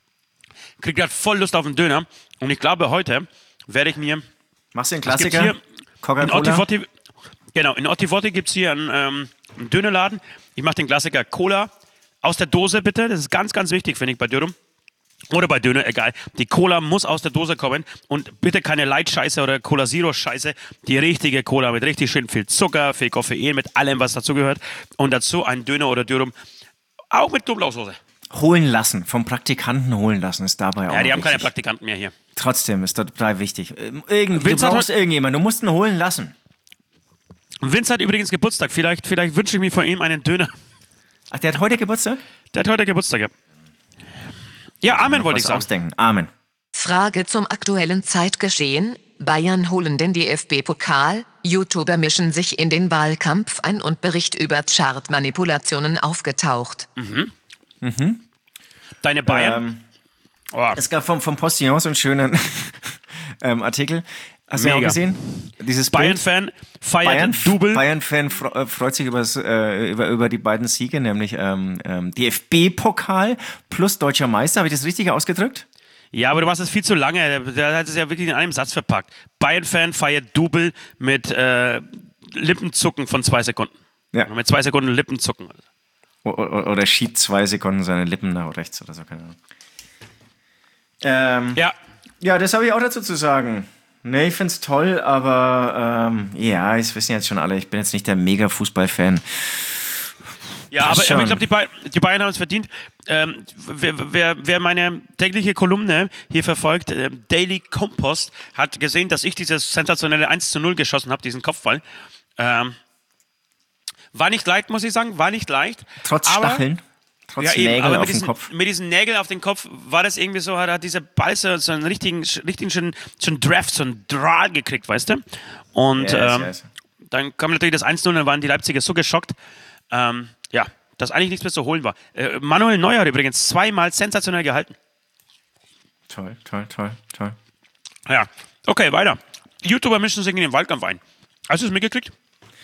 D: Ich krieg grad voll Lust auf einen Döner und ich glaube, heute werde ich mir,
C: Machst du den
D: es gibt
C: Klassiker?
D: hier in
C: Coca-Cola?
D: Ottivotti, genau, in Ottivotti gibt es hier einen, ähm, einen Dönerladen. Ich mache den Klassiker Cola aus der Dose, bitte. Das ist ganz, ganz wichtig, finde ich, bei Dürüm. Oder bei Döner, egal. Die Cola muss aus der Dose kommen und bitte keine Light-Scheiße oder Cola-Zero-Scheiße. Die richtige Cola mit richtig schön viel Zucker, viel Koffein, mit allem, was dazugehört. Und dazu ein Döner oder Dürüm, auch mit Knoblauchsoße.
C: Holen lassen, vom Praktikanten holen lassen, ist dabei auch
D: Ja, die haben
C: wichtig.
D: keine Praktikanten mehr hier.
C: Trotzdem ist das total wichtig. Irgend, du
D: Vince hat
C: brauchst
D: heute-
C: irgendjemanden, du musst ihn holen lassen.
D: Vince hat übrigens Geburtstag. Vielleicht, vielleicht wünsche ich mir von ihm einen Döner.
C: Ach, der hat heute Geburtstag?
D: Der hat heute Geburtstag, ja. Ja, Amen wollte ich
C: Was
D: sagen.
C: ausdenken. Amen.
B: Frage zum aktuellen Zeitgeschehen. Bayern holen den D F B-Pokal. YouTuber mischen sich in den Wahlkampf ein und Bericht über Chartmanipulationen aufgetaucht.
D: Deine Bayern?
C: Ähm,
D: oh,
C: es gab vom, vom Postillon so einen schönen ähm, Artikel. Hast du ja auch
D: Mega.
C: gesehen? Dieses Bild.
D: Bayern-Fan feiert
C: Bayern,
D: Double.
C: Bayern-Fan fre- äh, freut sich übers, äh, über, über die beiden Siege, nämlich ähm, ähm, D F B-Pokal plus Deutscher Meister. Habe ich das richtig ausgedrückt?
D: Ja, aber du machst es viel zu lange. Der, der hat es ja wirklich in einem Satz verpackt. Bayern-Fan feiert Double mit äh, Lippenzucken von zwei Sekunden.
C: Ja.
D: Mit zwei Sekunden Lippenzucken.
C: O- o- Oder schiebt zwei Sekunden seine Lippen nach rechts oder so, keine Ahnung. Ähm,
D: Ja,
C: ja, das habe ich auch dazu zu sagen. Nee, ich find's toll, aber ähm, ja, das wissen jetzt schon alle, ich bin jetzt nicht der Mega-Fußball-Fan.
D: ja,
C: Passt
D: aber,
C: schon.
D: aber ich glaube, die, Bay die Bayern haben es verdient. Ähm, wer, wer, wer meine tägliche Kolumne hier verfolgt, äh, Daily Compost, hat gesehen, dass ich dieses sensationelle eins zu null geschossen habe, diesen Kopfball. Ähm, war nicht leicht, muss ich sagen, war nicht leicht.
C: Trotz
D: aber,
C: Stacheln, trotz
D: Ja, eben,
C: Nägeln
D: aber
C: auf
D: mit
C: dem
D: diesen,
C: Kopf.
D: mit diesen Nägeln auf dem Kopf war das irgendwie so, hat, hat dieser Ball so, so einen richtigen, richtigen schönen, schönen Draft, so einen Draht gekriegt, weißt du? Und
C: Yes,
D: ähm,
C: yes.
D: dann kam natürlich das eins zu null, dann waren die Leipziger so geschockt, ähm, ja, dass eigentlich nichts mehr zu holen war. Äh, Manuel Neuer hat übrigens zweimal sensationell gehalten.
C: Toll, toll, toll, toll.
D: Ja, okay, weiter. YouTuber mischen sich in den Wahlkampf ein. Hast du es mitgekriegt?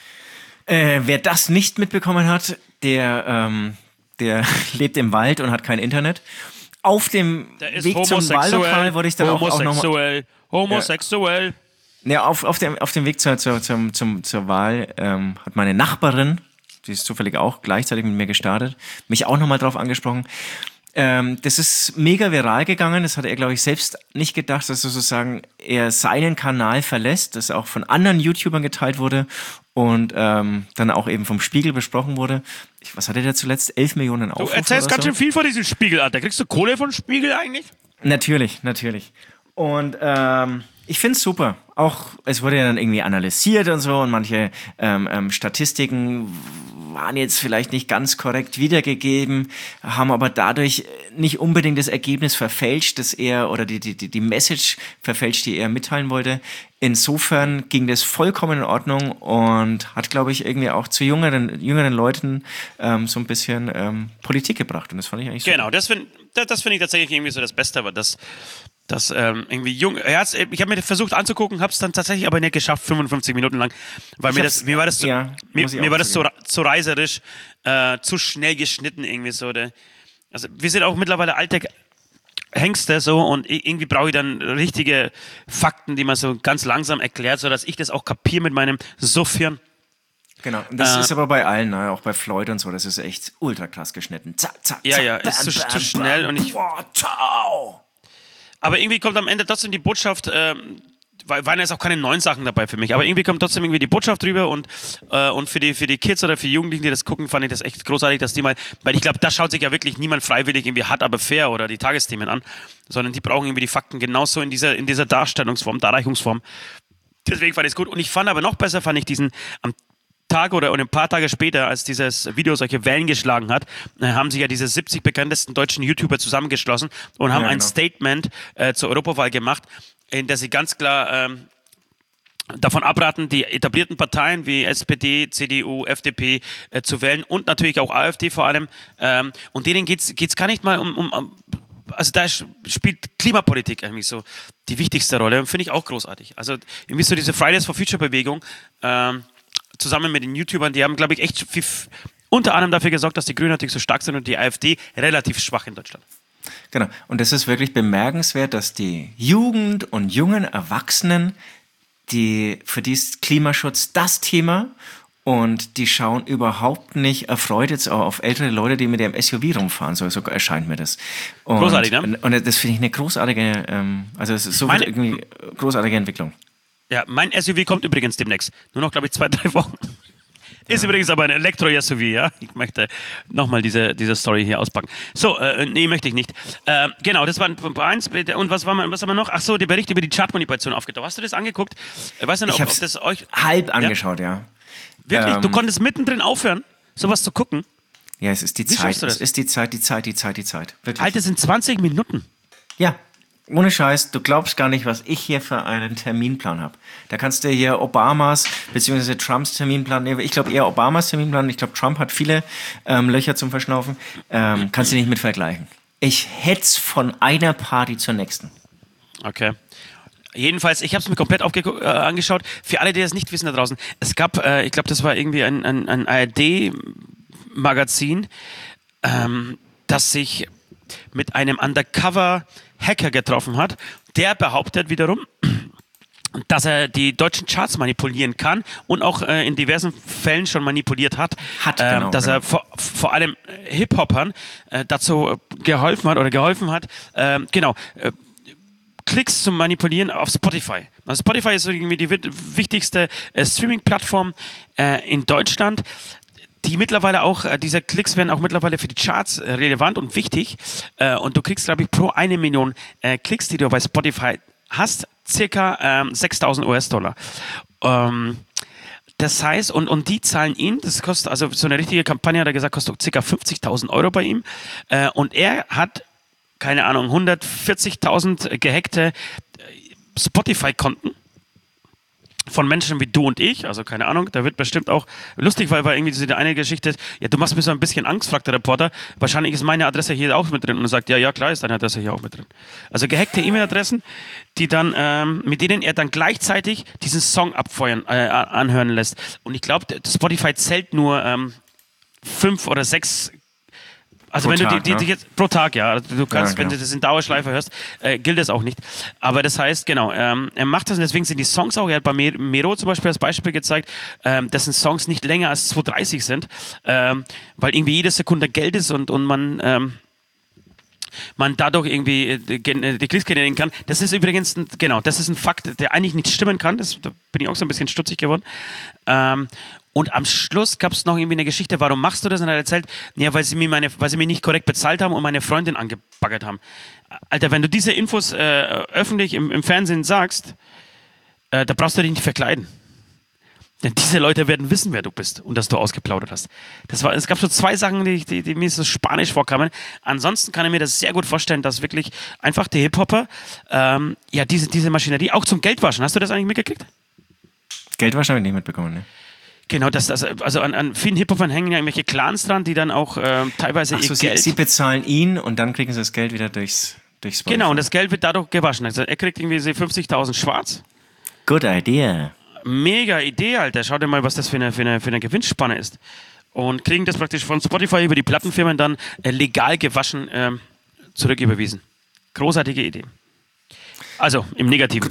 C: Äh, wer das nicht mitbekommen hat, der, ähm, der lebt im Wald und hat kein Internet. Auf dem
D: Der ist
C: Weg zum
D: homosexuell,
C: Wahllokal wurde ich dann auch, auch nochmal...
D: homosexuell, homosexuell.
C: Ja, auf, auf, dem, auf dem Weg zur, zur, zum, zum, zur Wahl ähm, hat meine Nachbarin, die ist zufällig auch gleichzeitig mit mir gestartet, mich auch nochmal drauf angesprochen. Ähm, das ist mega viral gegangen, das hat er, glaube ich, selbst nicht gedacht, dass sozusagen er seinen Kanal verlässt, das auch von anderen YouTubern geteilt wurde und ähm, dann auch eben vom Spiegel besprochen wurde. Ich, was hatte der zuletzt? elf Millionen
D: Du
C: Aufrufe
D: erzählst
C: oder
D: ganz
C: so?
D: schön viel von diesem Spiegel, Alter. Kriegst du Kohle von Spiegel eigentlich?
C: Natürlich, natürlich. Und ähm, ich finde es super. Auch, es wurde ja dann irgendwie analysiert und so und manche ähm, ähm, Statistiken waren jetzt vielleicht nicht ganz korrekt wiedergegeben, haben aber dadurch nicht unbedingt das Ergebnis verfälscht, das er, oder die, die, die die Message verfälscht, die er mitteilen wollte. Insofern ging das vollkommen in Ordnung und hat, glaube ich, irgendwie auch zu jüngeren, jüngeren Leuten ähm, so ein bisschen ähm, Politik gebracht. Und das fand ich eigentlich super.
D: Genau, das finde das, das find ich tatsächlich irgendwie so das Beste, aber das, das ähm, irgendwie jung. Er hat's, ich habe mir das versucht anzugucken, habe es dann tatsächlich aber nicht geschafft, fünfundfünfzig Minuten lang, weil mir
C: hab's-
D: das, mir war das, zu,
C: ja,
D: mir,
C: muss ich
D: mir
C: auch
D: war das zu,
C: zugeben.
D: zu reiserisch, äh, zu schnell geschnitten irgendwie so. Der, also wir sind auch mittlerweile alte Hengste so und i- irgendwie brauche ich dann richtige Fakten, die man so ganz langsam erklärt, sodass ich das auch kapiere mit meinem Suffhirn.
C: Genau, und das
D: Äh,
C: ist aber bei allen, ne? Auch bei Floyd und so, das ist echt ultra krass geschnitten. Zack, zack,
D: Ja,
C: zack,
D: ja, ist
C: bam,
D: zu-
C: bam,
D: zu schnell
C: bam.
D: und ich-
C: Boah, ciao.
D: Aber irgendwie kommt am Ende trotzdem die Botschaft, ähm, weil- waren jetzt auch keine neuen Sachen dabei für mich, aber irgendwie kommt trotzdem irgendwie die Botschaft rüber und, äh, und für die, für die Kids oder für die Jugendlichen, die das gucken, fand ich das echt großartig, dass die mal, weil ich glaube, da schaut sich ja wirklich niemand freiwillig irgendwie hart, aber fair oder die Tagesthemen an, sondern die brauchen irgendwie die Fakten genauso in dieser, in dieser Darstellungsform, Darreichungsform. Deswegen fand ich es gut. Und ich fand aber noch besser, fand ich diesen, am Tag oder ein paar Tage später, als dieses Video solche Wellen geschlagen hat, äh, haben sich ja diese siebzig bekanntesten deutschen YouTuber zusammengeschlossen und haben
C: Ja,
D: ein
C: genau.
D: Statement äh, zur Europawahl gemacht, in der sie ganz klar ähm, davon abraten, die etablierten Parteien wie S P D, C D U, F D P äh, zu wählen und natürlich auch AfD vor allem. Ähm, und denen geht's geht's gar nicht mal um, um, um also da sch- spielt Klimapolitik eigentlich so die wichtigste Rolle und finde ich auch großartig. Also irgendwie so diese Fridays for Future Bewegung ähm, zusammen mit den YouTubern, die haben, glaube ich, echt viel, unter anderem dafür gesorgt, dass die Grünen natürlich so stark sind und die AfD relativ schwach in Deutschland.
C: Genau, und das ist wirklich bemerkenswert, dass die Jugend und jungen Erwachsenen, die, für die ist Klimaschutz das Thema und die schauen überhaupt nicht erfreut jetzt auch auf ältere Leute, die mit dem S U V rumfahren, so, so erscheint mir das. Und,
D: Großartig, ne?
C: Und, und das finde ich eine großartige, ähm, also es ist so
D: Meine-
C: irgendwie großartige Entwicklung.
D: Ja, mein S U V kommt übrigens demnächst. Nur noch, glaube ich, zwei, drei Wochen. Ist ja. übrigens aber ein Elektro-S U V, ja? Ich möchte nochmal diese, diese Story hier auspacken. So, äh, nee, möchte ich nicht. Äh, genau, das war Punkt eins. Und was, war man, was haben wir noch? Ach so, der Bericht über die Chartmanipulation aufgetaucht. Hast du das angeguckt? Weißt du noch,
C: ich
D: ob, ob das euch...
C: halb angeschaut, ja. ja.
D: Wirklich?
C: Ähm,
D: du konntest mittendrin aufhören, sowas zu gucken?
C: Ja, es ist die
D: Wie
C: Zeit.
D: schaffst du das?
C: Es ist die Zeit, die Zeit, die Zeit, die Zeit. Wirklich.
D: Alter, das sind zwanzig Minuten.
C: Ja, ohne Scheiß. Du glaubst gar nicht, was ich hier für einen Terminplan habe. Da kannst du hier Obamas bzw. Trumps Terminplan, ich glaube eher Obamas Terminplan, ich glaube Trump hat viele ähm, Löcher zum Verschnaufen, ähm, kannst du nicht mit vergleichen. Ich hetz von einer Party zur nächsten.
D: Okay. Jedenfalls, ich habe es mir komplett aufge- äh, angeschaut. Für alle, die das nicht wissen da draußen, es gab, äh, ich glaube, das war irgendwie ein, ein, ein A R D-Magazin, ähm, das sich mit einem Undercover-Hacker getroffen hat, der behauptet wiederum, dass er die deutschen Charts manipulieren kann und auch äh, in diversen Fällen schon manipuliert hat,
C: hat
D: äh,
C: genau,
D: dass
C: genau.
D: er vor, vor allem Hip-Hopern äh, dazu geholfen hat oder geholfen hat, äh, genau, äh, Klicks zu manipulieren auf Spotify. Also Spotify ist irgendwie die wichtigste äh, Streaming-Plattform äh, in Deutschland, die mittlerweile auch, äh, diese Klicks werden auch mittlerweile für die Charts äh, relevant und wichtig. Äh, und du kriegst, glaube ich, pro eine Million äh, Klicks, die du bei Spotify hast, circa ähm, sechstausend US-Dollar. Ähm, das heißt, und, und die zahlen ihn, das kostet, also so eine richtige Kampagne, hat er gesagt, kostet circa fünfzigtausend Euro bei ihm. Äh, und er hat, keine Ahnung, hundertvierzigtausend gehackte Spotify-Konten von Menschen wie du und ich, also keine Ahnung, da wird bestimmt auch lustig, weil, weil irgendwie diese eine Geschichte ist, ja, du machst mir so ein bisschen Angst, fragt der Reporter, wahrscheinlich ist meine Adresse hier auch mit drin und er sagt, ja, ja, klar ist deine Adresse hier auch mit drin. Also gehackte E-Mail-Adressen, die dann, ähm, mit denen er dann gleichzeitig diesen Song abfeuern, äh, anhören lässt. Und ich glaube, Spotify zählt nur ähm, fünf oder sechs. Also
C: pro
D: wenn
C: Tag,
D: du die, die, die jetzt pro Tag, ja, also du kannst,
C: ja, genau.
D: wenn du das in Dauerschleife hörst, äh, gilt das auch nicht. Aber das heißt, genau, ähm, er macht das und deswegen sind die Songs auch, er hat bei Mero zum Beispiel als Beispiel gezeigt, ähm, dass Songs nicht länger als zwei dreißig sind, ähm, weil irgendwie jede Sekunde Geld ist und, und man, ähm, man dadurch irgendwie die, die Klicks generieren kann. Das ist übrigens, ein, genau, das ist ein Fakt, der eigentlich nicht stimmen kann, das, da bin ich auch so ein bisschen stutzig geworden. Ähm, Und am Schluss gab es noch irgendwie eine Geschichte, warum machst du das? Und er hat erzählt, ja, weil sie mir meine, weil sie mir nicht korrekt bezahlt haben und meine Freundin angebaggert haben. Alter, wenn du diese Infos äh, öffentlich im, im Fernsehen sagst, äh, da brauchst du dich nicht verkleiden. Denn diese Leute werden wissen, wer du bist und dass du ausgeplaudert hast. Das war, es gab so zwei Sachen, die, die, die mir so spanisch vorkamen. Ansonsten kann ich mir das sehr gut vorstellen, dass wirklich einfach die Hip-Hopper ähm, ja, diese, diese Maschinerie auch zum Geldwaschen. Hast du das eigentlich mitgekriegt?
C: Geldwaschen habe ich nicht mitbekommen, ne?
D: Genau, das, das, also an, an vielen Hip-Hopern hängen ja irgendwelche Clans dran, die dann auch äh, teilweise
C: Ach so,
D: ihr
C: sie,
D: Geld...
C: sie bezahlen ihn und dann kriegen sie das Geld wieder durchs, durchs Spotify.
D: Genau, und das Geld wird dadurch gewaschen. Also er kriegt irgendwie fünfzigtausend schwarz.
C: Good idea.
D: Mega Idee, Alter. Schau dir mal, was das für eine, für eine, für eine Gewinnspanne ist. Und kriegen das praktisch von Spotify über die Plattenfirmen dann äh, legal gewaschen äh, zurücküberwiesen. Großartige Idee. Also, im Negativen.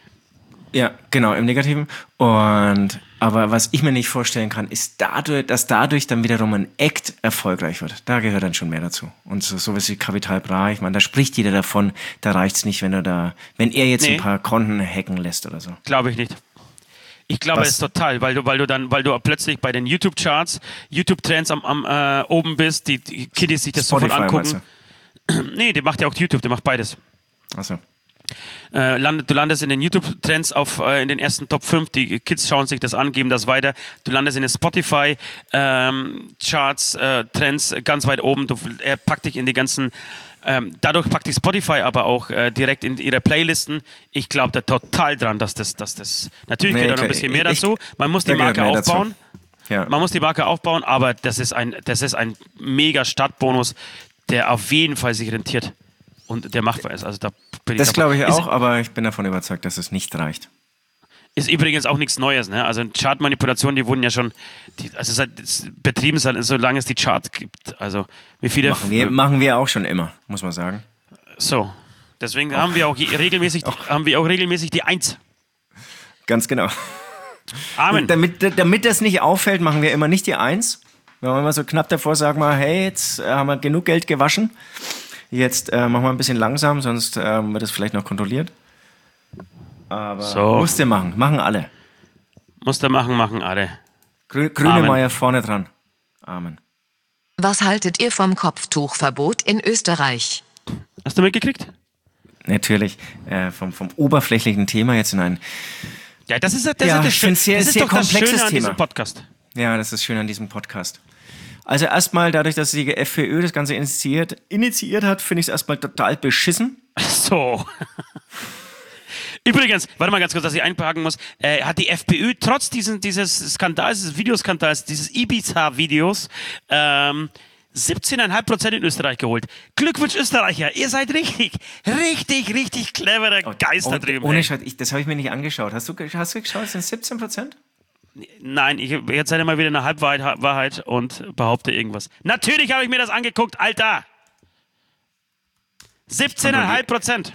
C: Ja, genau, im Negativen. Und aber was ich mir nicht vorstellen kann, ist dadurch, dass dadurch dann wiederum ein Act erfolgreich wird. Da gehört dann schon mehr dazu. Und so sowas wie Capital Bra, ich meine, da spricht jeder davon, da reicht's nicht, wenn du da, wenn er jetzt
D: Nee.
C: ein paar Konten hacken lässt oder so.
D: Glaube ich nicht. Ich glaube
C: Was?
D: es total, weil du, weil du dann, weil du plötzlich bei den YouTube-Charts, YouTube-Trends am, am äh, oben bist, die, die Kiddies sich das
C: Spotify,
D: sofort
C: meinst
D: angucken. Nee, der macht ja auch YouTube, der macht beides.
C: Achso.
D: Äh, land, du landest in den YouTube-Trends auf äh, in den ersten Top fünf, die Kids schauen sich das an, geben das weiter. Du landest in den Spotify-Charts, ähm, äh, Trends ganz weit oben. Du, er packt dich in die ganzen, ähm, dadurch packt dich Spotify aber auch äh, direkt in ihre Playlisten. Ich glaube da total dran, dass das, dass das, natürlich
C: Nee,
D: gehört da noch ein
C: klar,
D: bisschen mehr
C: ich-
D: dazu. Man muss die
C: da gehört
D: Marke
C: mehr dazu.
D: aufbauen.
C: Ja.
D: Man muss die Marke aufbauen, aber das ist ein, das ist ein mega Startbonus, der auf jeden Fall sich rentiert und der machbar ist. Also da bin ich
C: Das
D: dabei.
C: glaube ich
D: Ist-
C: auch, aber ich bin davon überzeugt, dass es nicht reicht.
D: Ist übrigens auch nichts Neues, ne? Also Chartmanipulationen, die wurden ja schon, die, also seit, es betrieben, seit, solange es die Charts gibt. Also wie viele.
C: Machen wir, machen wir auch schon immer, muss man sagen.
D: So, deswegen haben wir auch je, regelmäßig, haben wir auch regelmäßig die Eins.
C: Ganz genau.
D: Amen.
C: Damit, damit das nicht auffällt, machen wir immer nicht die Eins. Wenn wir immer so knapp davor sagen, mal, hey, jetzt äh, haben wir genug Geld gewaschen. Jetzt äh, machen wir ein bisschen langsam, sonst ähm, wird es vielleicht noch kontrolliert. Aber
D: So.
C: musste machen, machen alle.
D: Musste machen, machen alle.
C: Grü Grünemeier vorne dran. Amen.
B: Was haltet ihr vom Kopftuchverbot in Österreich?
D: Hast du mitgekriegt?
C: Natürlich. Äh, vom, vom oberflächlichen Thema jetzt in ein...
D: Ja, das ist, das
C: Ja,
D: ist, das
C: ich
D: Schön,
C: find's sehr-
D: das ist
C: sehr
D: doch das
C: komplexes
D: Schöne an
C: Thema.
D: diesem Podcast.
C: Ja, das ist schön an diesem Podcast. Also erstmal, dadurch, dass die FPÖ das Ganze initiiert, initiiert hat, finde ich es erstmal total beschissen.
D: So. Übrigens, warte mal ganz kurz, dass ich einparken muss, äh, hat die FPÖ trotz diesen, dieses Skandals, dieses Videoskandals, dieses Ibiza-Videos, ähm, siebzehn Komma fünf Prozent in Österreich geholt. Glückwunsch Österreicher, ihr seid richtig, richtig, richtig clevere Geister
C: Oh,
D: drüben.
C: ohne
D: ey.
C: Scheiß, ich, das habe ich mir nicht angeschaut. Hast du, hast du geschaut, sind siebzehn Prozent?
D: Nein, ich jetzt seid ihr mal wieder eine Halbwahrheit Wahrheit und behaupte irgendwas. Natürlich habe ich mir das angeguckt, Alter. siebzehn Komma fünf Prozent.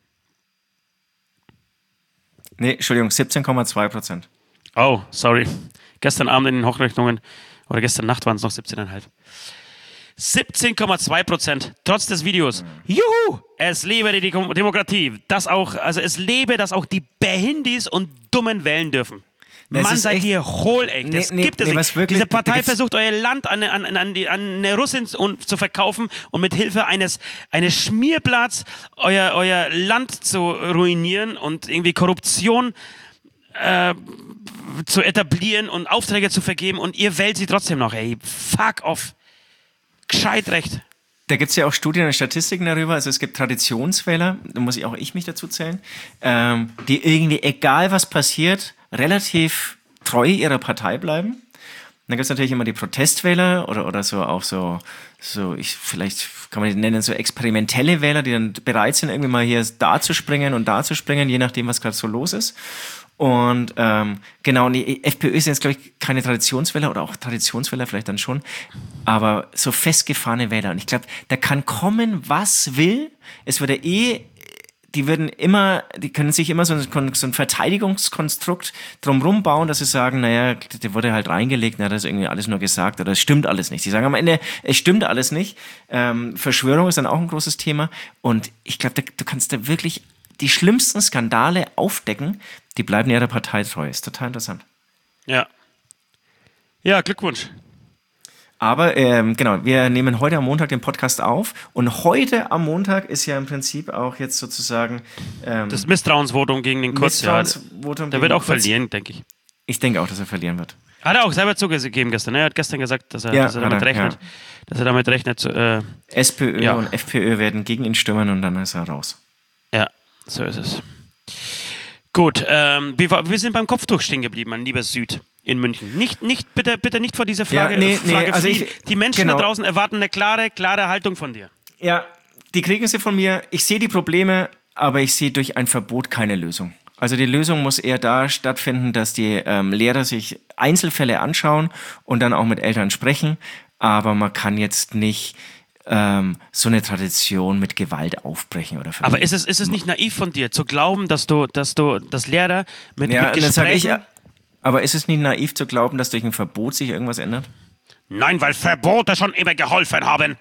C: Nee, Entschuldigung, siebzehn Komma zwei Prozent.
D: Oh, sorry. Gestern Abend in den Hochrechnungen, oder gestern Nacht waren es noch siebzehn Komma fünf. siebzehn Komma zwei Prozent, trotz des Videos. Juhu! Es lebe die Dem- Demokratie. Das auch, also es lebe, dass auch die Behindis und Dummen wählen dürfen.
C: Das
D: Mann,
C: ist
D: seid
C: echt-
D: ihr hohl, echt. Das
C: Nee, nee,
D: gibt es
C: nee,
D: nicht.
C: was wirklich-
D: Diese Partei
C: da gibt's-
D: versucht, euer Land an, an, an, die, an eine Russin zu, zu verkaufen und mit Hilfe eines, eines Schmierblatts euer, euer Land zu ruinieren und irgendwie Korruption äh, zu etablieren und Aufträge zu vergeben und ihr wählt sie trotzdem noch, ey. Fuck off. Gescheit recht.
C: Da gibt es ja auch Studien und Statistiken darüber. Also es gibt Traditionswähler, da muss ich auch ich mich dazu zählen, ähm, die irgendwie, egal was passiert, relativ treu ihrer Partei bleiben. Dann gibt es natürlich immer die Protestwähler oder, oder so auch so, so ich, vielleicht kann man die nennen, so experimentelle Wähler, die dann bereit sind, irgendwie mal hier da zu springen und da zu springen, je nachdem, was gerade so los ist. Und ähm, genau, und die FPÖ sind jetzt, glaube ich, keine Traditionswähler oder auch Traditionswähler vielleicht dann schon, aber so festgefahrene Wähler. Und ich glaube, da kann kommen, was will. Es würde eh, die würden immer, die können sich immer so ein, so ein Verteidigungskonstrukt drumrum bauen, dass sie sagen, naja, der wurde halt reingelegt, na, das ist irgendwie alles nur gesagt oder es stimmt alles nicht. Sie sagen am Ende, es stimmt alles nicht. Ähm, Verschwörung ist dann auch ein großes Thema. Und ich glaube, da, du kannst da wirklich die schlimmsten Skandale aufdecken, die bleiben ihrer Partei treu. Ist total interessant.
D: Ja. Ja, Glückwunsch.
C: Aber ähm, genau, wir nehmen heute am Montag den Podcast auf und heute am Montag ist ja im Prinzip auch jetzt sozusagen ähm,
D: Das Misstrauensvotum gegen den Kurz. Ja,
C: Misstrauensvotum
D: der
C: gegen
D: wird auch
C: den Kurz.
D: verlieren, denke ich.
C: Ich denke auch, dass er verlieren wird.
D: Hat er auch selber zugegeben gestern. Ne? Er hat gestern gesagt, dass er,
C: Ja,
D: dass er
C: hat
D: damit
C: er,
D: rechnet.
C: ja.
D: Dass er damit rechnet. Äh,
C: SPÖ
D: Ja.
C: und FPÖ werden gegen ihn stimmen und dann ist er raus.
D: ja, so ist es. Gut, ähm, wir, wir sind beim Kopftuch stehen geblieben, mein lieber Süd in München. Nicht, nicht, bitte, bitte nicht vor dieser Frage,
C: Ja, nee, nee,
D: Frage
C: also
D: fliehen.
C: ich-
D: Die Menschen
C: genau.
D: da draußen erwarten eine klare, klare Haltung von dir.
C: Ja, die kriegen sie von mir. Ich sehe die Probleme, aber ich sehe durch ein Verbot keine Lösung. Also die Lösung muss eher da stattfinden, dass die ähm, Lehrer sich Einzelfälle anschauen und dann auch mit Eltern sprechen. Aber man kann jetzt nicht ähm, so eine Tradition mit Gewalt aufbrechen oder
D: Aber ist es, ist es nicht naiv von dir, zu glauben, dass du, dass du, dass Lehrer mit,
C: ja,
D: mit
C: und dann sage ich,
D: Gesprächen...
C: aber ist es nicht naiv zu glauben, dass durch ein Verbot sich irgendwas ändert?
D: Nein, weil Verbote schon immer geholfen haben.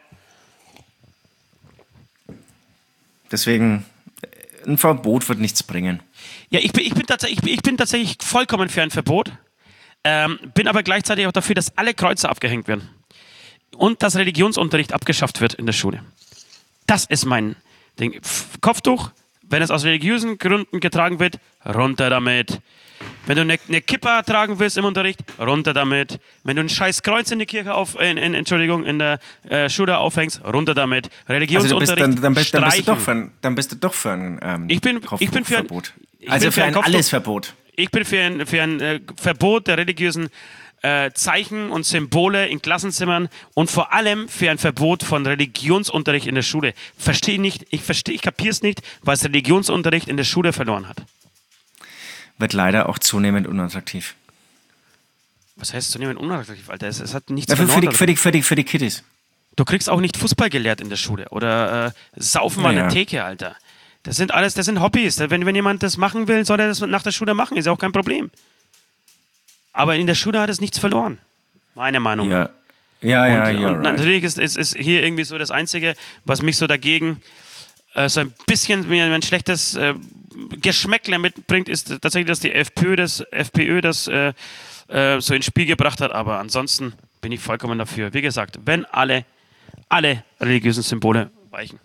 C: Deswegen, äh, ein Verbot wird nichts bringen.
D: Ja, ich bin, ich bin, tatsächlich, ich bin, ich bin tatsächlich vollkommen für ein Verbot, ähm, bin aber gleichzeitig auch dafür, dass alle Kreuze abgehängt werden und dass Religionsunterricht abgeschafft wird in der Schule. Das ist mein Ding. F- Kopftuch, wenn es aus religiösen Gründen getragen wird, runter damit. Wenn du eine, eine Kippa tragen willst im Unterricht, runter damit. Wenn du ein scheiß Kreuz in die Kirche auf, in, in, Entschuldigung, in der äh, Schule aufhängst, runter damit.
C: Also du bist,
D: Religionsunterricht
C: dann, dann, bist, dann, bist du
D: streichen.
C: doch für ein, dann bist du doch für ein ähm,
D: Ich bin- ich bin für ein-
C: Kopftuchverbot.
D: ich
C: Also
D: bin
C: für
D: für ein
C: ein
D: Kopftuch-
C: Allesverbot.
D: Ich bin für ein, für ein äh, Verbot der religiösen äh, Zeichen und Symbole in Klassenzimmern und vor allem für ein Verbot von Religionsunterricht in der Schule. Verstehe nicht, ich verstehe, ich kapiere es nicht, weil es Religionsunterricht in der Schule verloren hat.
C: Wird leider auch zunehmend unattraktiv.
D: Was heißt zunehmend unattraktiv, Alter? Es, es hat nichts
C: Ja, für, für,
D: verloren.
C: die, für, die, für, die, für die Kiddies.
D: Du kriegst auch nicht Fußball gelehrt in der Schule oder äh, saufen mal
C: Naja.
D: eine Theke, Alter. Das sind alles, das sind Hobbys. Wenn, wenn jemand das machen will, soll er das nach der Schule machen. Ist ja auch kein Problem. Aber in der Schule hat es nichts verloren. Meine Meinung.
C: Ja, ja, ja.
D: und,
C: you're
D: und
C: right.
D: natürlich ist, ist, ist hier irgendwie so das Einzige, was mich so dagegen äh, so ein bisschen mir ein schlechtes äh, Geschmäckle mitbringt, ist tatsächlich, dass die FPÖ das, FPÖ das äh, äh, so ins Spiel gebracht hat. Aber ansonsten bin ich vollkommen dafür. Wie gesagt, wenn alle, alle religiösen Symbole weichen.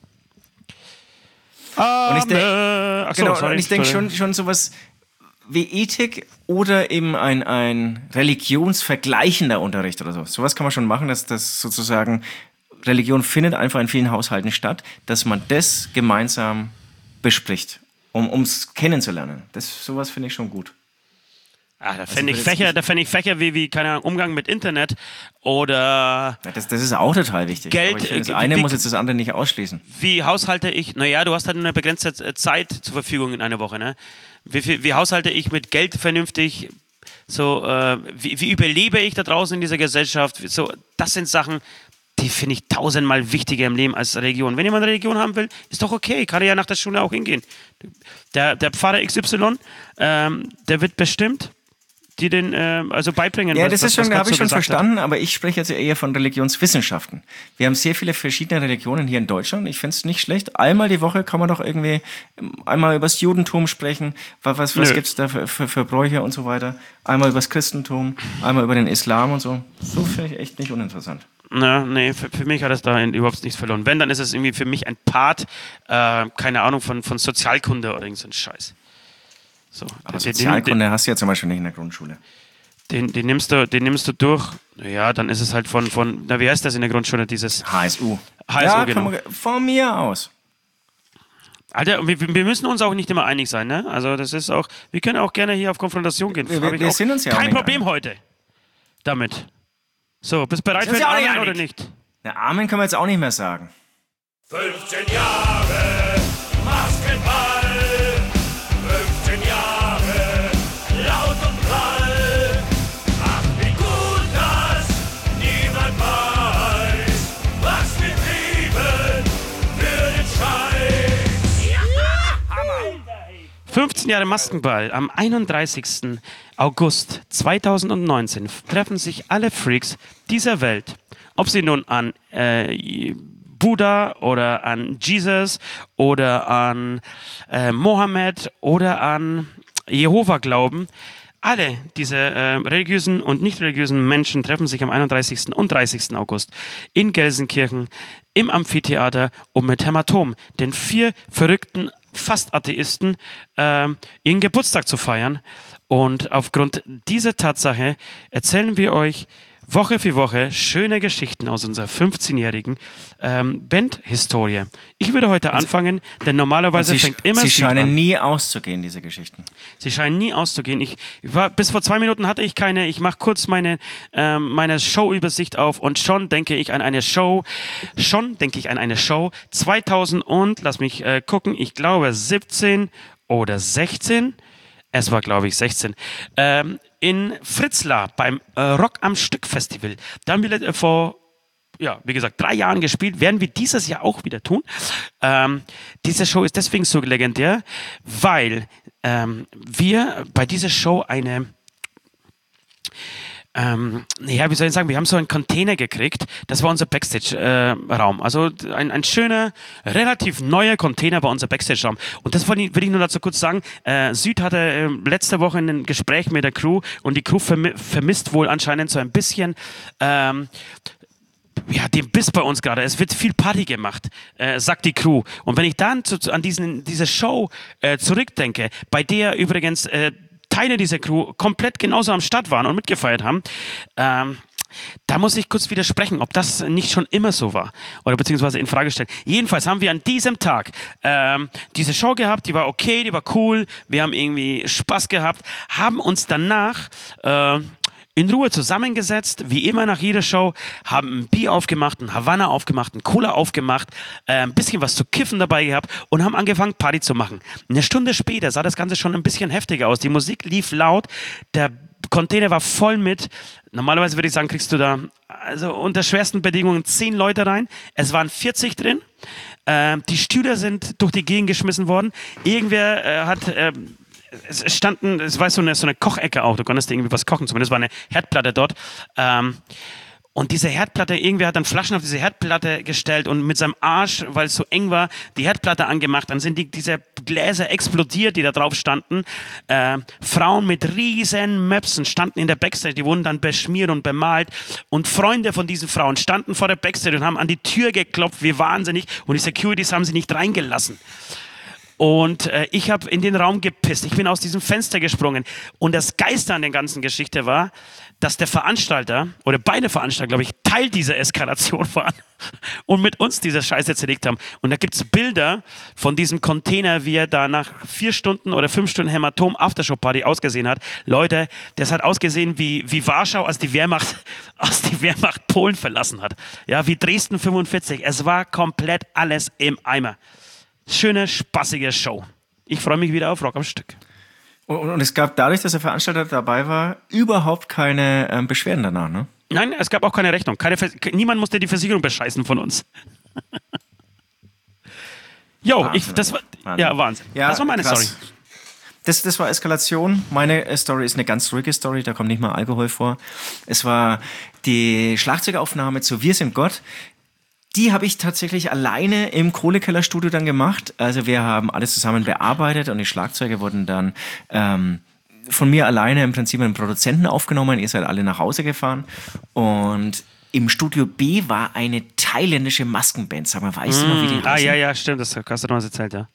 C: Und ich denke
D: Ach so,
C: genau,
D: sorry,
C: und ich denk
D: sorry.
C: schon, schon sowas wie Ethik oder eben ein, ein religionsvergleichender Unterricht oder so. Sowas kann man schon machen, dass das sozusagen Religion findet einfach in vielen Haushalten statt, dass man das gemeinsam bespricht, um es kennenzulernen. Das, sowas finde ich schon gut.
D: Ah, da fände ich Fächer, da fände ich Fächer wie, wie, keine Ahnung, Umgang mit Internet oder
C: Ja, das, das ist auch total wichtig.
D: Geld,
C: Aber ich finde, das
D: äh,
C: eine
D: wie-
C: muss jetzt das andere nicht ausschließen.
D: wie haushalte ich, naja, du hast halt eine begrenzte äh, Zeit zur Verfügung in einer Woche, ne? Wie, viel, wie haushalte ich mit Geld vernünftig? So, äh, wie, wie überlebe ich da draußen in dieser Gesellschaft? So, das sind Sachen, die finde ich tausendmal wichtiger im Leben als Religion. Wenn jemand Religion haben will, ist doch okay, kann er ja nach der Schule auch hingehen. Der, der Pfarrer X Y, ähm, der wird bestimmt die den äh, also beibringen.
C: Ja,
D: was-
C: das
D: was-
C: ist schon,
D: was Gott
C: habe ich
D: so
C: schon
D: gesagt hat.
C: verstanden, aber ich spreche jetzt eher von Religionswissenschaften. Wir haben sehr viele verschiedene Religionen hier in Deutschland. Ich finde es nicht schlecht. Einmal die Woche kann man doch irgendwie ähm, einmal über das Judentum sprechen. Was, was, was
D: Nö.
C: gibt's da für, für, für Bräuche und so weiter? Einmal über das Christentum, einmal über den Islam und so. So finde ich echt nicht uninteressant.
D: Na, nee, für, für mich hat es da überhaupt nichts verloren. Wenn, dann ist es irgendwie für mich ein Part, äh, keine Ahnung, von, von Sozialkunde oder irgend so ein Scheiß. So,
C: Aber
D: den,
C: Sozialkunde
D: den,
C: hast du ja zum Beispiel nicht in der Grundschule.
D: den, den, nimmst du, den nimmst du durch. Ja, dann ist es halt von, von, na, wie heißt das in der Grundschule, dieses
C: H S U.
D: H S U,
C: ja,
D: genau.
C: kann man, von mir aus.
D: Alter, wir, wir müssen uns auch nicht immer einig sein, ne? Also das ist auch, wir können auch gerne hier auf Konfrontation gehen.
C: Wir-
D: Hab ich
C: wir
D: auch
C: sind uns ja auch
D: kein
C: nicht
D: Problem
C: einig.
D: heute damit. So, bist bereit
C: Sind
D: für
C: uns
D: den
C: ja auch nicht
D: Amen oder
C: einig.
D: nicht?
C: Na, Amen können wir jetzt auch nicht mehr sagen.
E: fünfzehn Jahre Maskenball, fünfzehn Jahre laut und prall. Ach, wie gut, dass niemand weiß, was wir trieben für den Scheiß.
D: fünfzehn Jahre Maskenball. Am einunddreißigsten August zweitausendneunzehn treffen sich alle Freaks dieser Welt. Ob sie nun an äh, Buddha oder an Jesus oder an äh, Mohammed oder an Jehova glauben. Alle diese äh, religiösen und nicht religiösen Menschen treffen sich am einunddreißigsten und dreißigsten August in Gelsenkirchen im Amphitheater, um mit Hämatom, den vier verrückten fast Atheisten, äh, ihren Geburtstag zu feiern. Und aufgrund dieser Tatsache erzählen wir euch Woche für Woche schöne Geschichten aus unserer fünfzehnjährigen ähm, Bandhistorie. Ich würde heute anfangen, denn normalerweise
C: Sie,
D: fängt immer
C: sie
D: Süd
C: scheinen
D: an.
C: nie auszugehen, diese Geschichten.
D: Sie scheinen nie auszugehen. Ich war, bis vor zwei Minuten hatte ich keine. Ich mache kurz meine, ähm, meine Showübersicht auf und schon denke ich an eine Show. Schon denke ich an eine Show. zweitausend und, lass mich äh, gucken, ich glaube siebzehn oder sechzehn. Es war, glaube ich, sechzehn. Ähm, in Fritzlar beim äh, Rock am Stück Festival. Da haben wir äh, vor, ja, wie gesagt, drei Jahren gespielt. Werden wir dieses Jahr auch wieder tun. Ähm, diese Show ist deswegen so legendär, weil ähm, wir bei dieser Show eine Ähm, ja, wie soll ich sagen, wir haben so einen Container gekriegt, das war unser Backstage-Raum. Äh, also ein, ein schöner, relativ neuer Container war unser Backstage-Raum. Und das will ich, will ich nur dazu kurz sagen, äh, Süd hatte äh, letzte Woche ein Gespräch mit der Crew und die Crew vermi vermisst wohl anscheinend so ein bisschen ähm, ja, den Biss bei uns gerade. Es wird viel Party gemacht, äh, sagt die Crew. Und wenn ich dann zu, zu, an diesen, diese Show äh, zurückdenke, bei der übrigens äh, Teile dieser Crew komplett genauso am Start waren und mitgefeiert haben, ähm, da muss ich kurz widersprechen, ob das nicht schon immer so war oder beziehungsweise in Frage stellen. Jedenfalls haben wir an diesem Tag ähm, diese Show gehabt, die war okay, die war cool, wir haben irgendwie Spaß gehabt, haben uns danach äh, in Ruhe zusammengesetzt, wie immer nach jeder Show, haben ein Bier aufgemacht, ein Havanna aufgemacht, ein Cola aufgemacht, äh, ein bisschen was zu kiffen dabei gehabt und haben angefangen, Party zu machen. Eine Stunde später sah das Ganze schon ein bisschen heftiger aus. Die Musik lief laut, der Container war voll mit. Normalerweise würde ich sagen, kriegst du da also unter schwersten Bedingungen zehn Leute rein. Es waren vierzig drin. Äh, die Stühle sind durch die Gegend geschmissen worden. Irgendwer äh, hat... Äh, Es standen, es war so eine, so eine Kochecke auch, du konntest irgendwie was kochen, zumindest war eine Herdplatte dort. Ähm, Und diese Herdplatte, irgendwer hat dann Flaschen auf diese Herdplatte gestellt und mit seinem Arsch, weil es so eng war, die Herdplatte angemacht. Dann sind die, diese Gläser explodiert, die da drauf standen. Äh, Frauen mit riesen Möpsen standen in der Backstage, die wurden dann beschmiert und bemalt. Und Freunde von diesen Frauen standen vor der Backstage und haben an die Tür geklopft, wie wahnsinnig. Und die Securities haben sie nicht reingelassen. Und äh, ich habe in den Raum gepisst. Ich bin aus diesem Fenster gesprungen. Und das Geiste an der ganzen Geschichte war, dass der Veranstalter, oder beide Veranstalter, glaube ich, Teil dieser Eskalation waren und mit uns diese Scheiße zerlegt haben. Und da gibt es Bilder von diesem Container, wie er da nach vier Stunden oder fünf Stunden Hämatom Aftershow-Party ausgesehen hat. Leute, das hat ausgesehen wie, wie Warschau, als die Wehrmacht, als die Wehrmacht Polen verlassen hat. Ja, wie Dresden fünfundvierzig. Es war komplett alles im Eimer. Schöne, spaßige Show. Ich freue mich wieder auf Rock am Stück.
C: Und, und es gab dadurch, dass der Veranstalter dabei war, überhaupt keine ähm, Beschwerden danach, ne?
D: Nein, es gab auch keine Rechnung. Keine Vers- niemand musste die Versicherung bescheißen von uns. Jo,
C: Wahnsinn,
D: ich, das war,
C: Wahnsinn.
D: ja, Wahnsinn.
C: Ja,
D: das war meine
C: krass.
D: Story.
C: Das, das war Eskalation. Meine äh, Story ist eine ganz ruhige Story, da kommt nicht mal Alkohol vor. Es war die Schlagzeugaufnahme zu Wir sind Gott. Die habe ich tatsächlich alleine im Kohlekellerstudio dann gemacht. Also wir haben alles zusammen bearbeitet und die Schlagzeuge wurden dann ähm, von mir alleine im Prinzip mit einem Produzenten aufgenommen. Ihr seid alle nach Hause gefahren. Und im Studio B war eine thailändische Maskenband. Sag mal, weißt mm, du noch, wie die heißen?
D: Ah, ja, ja, stimmt, das hast du noch was erzählt, ja.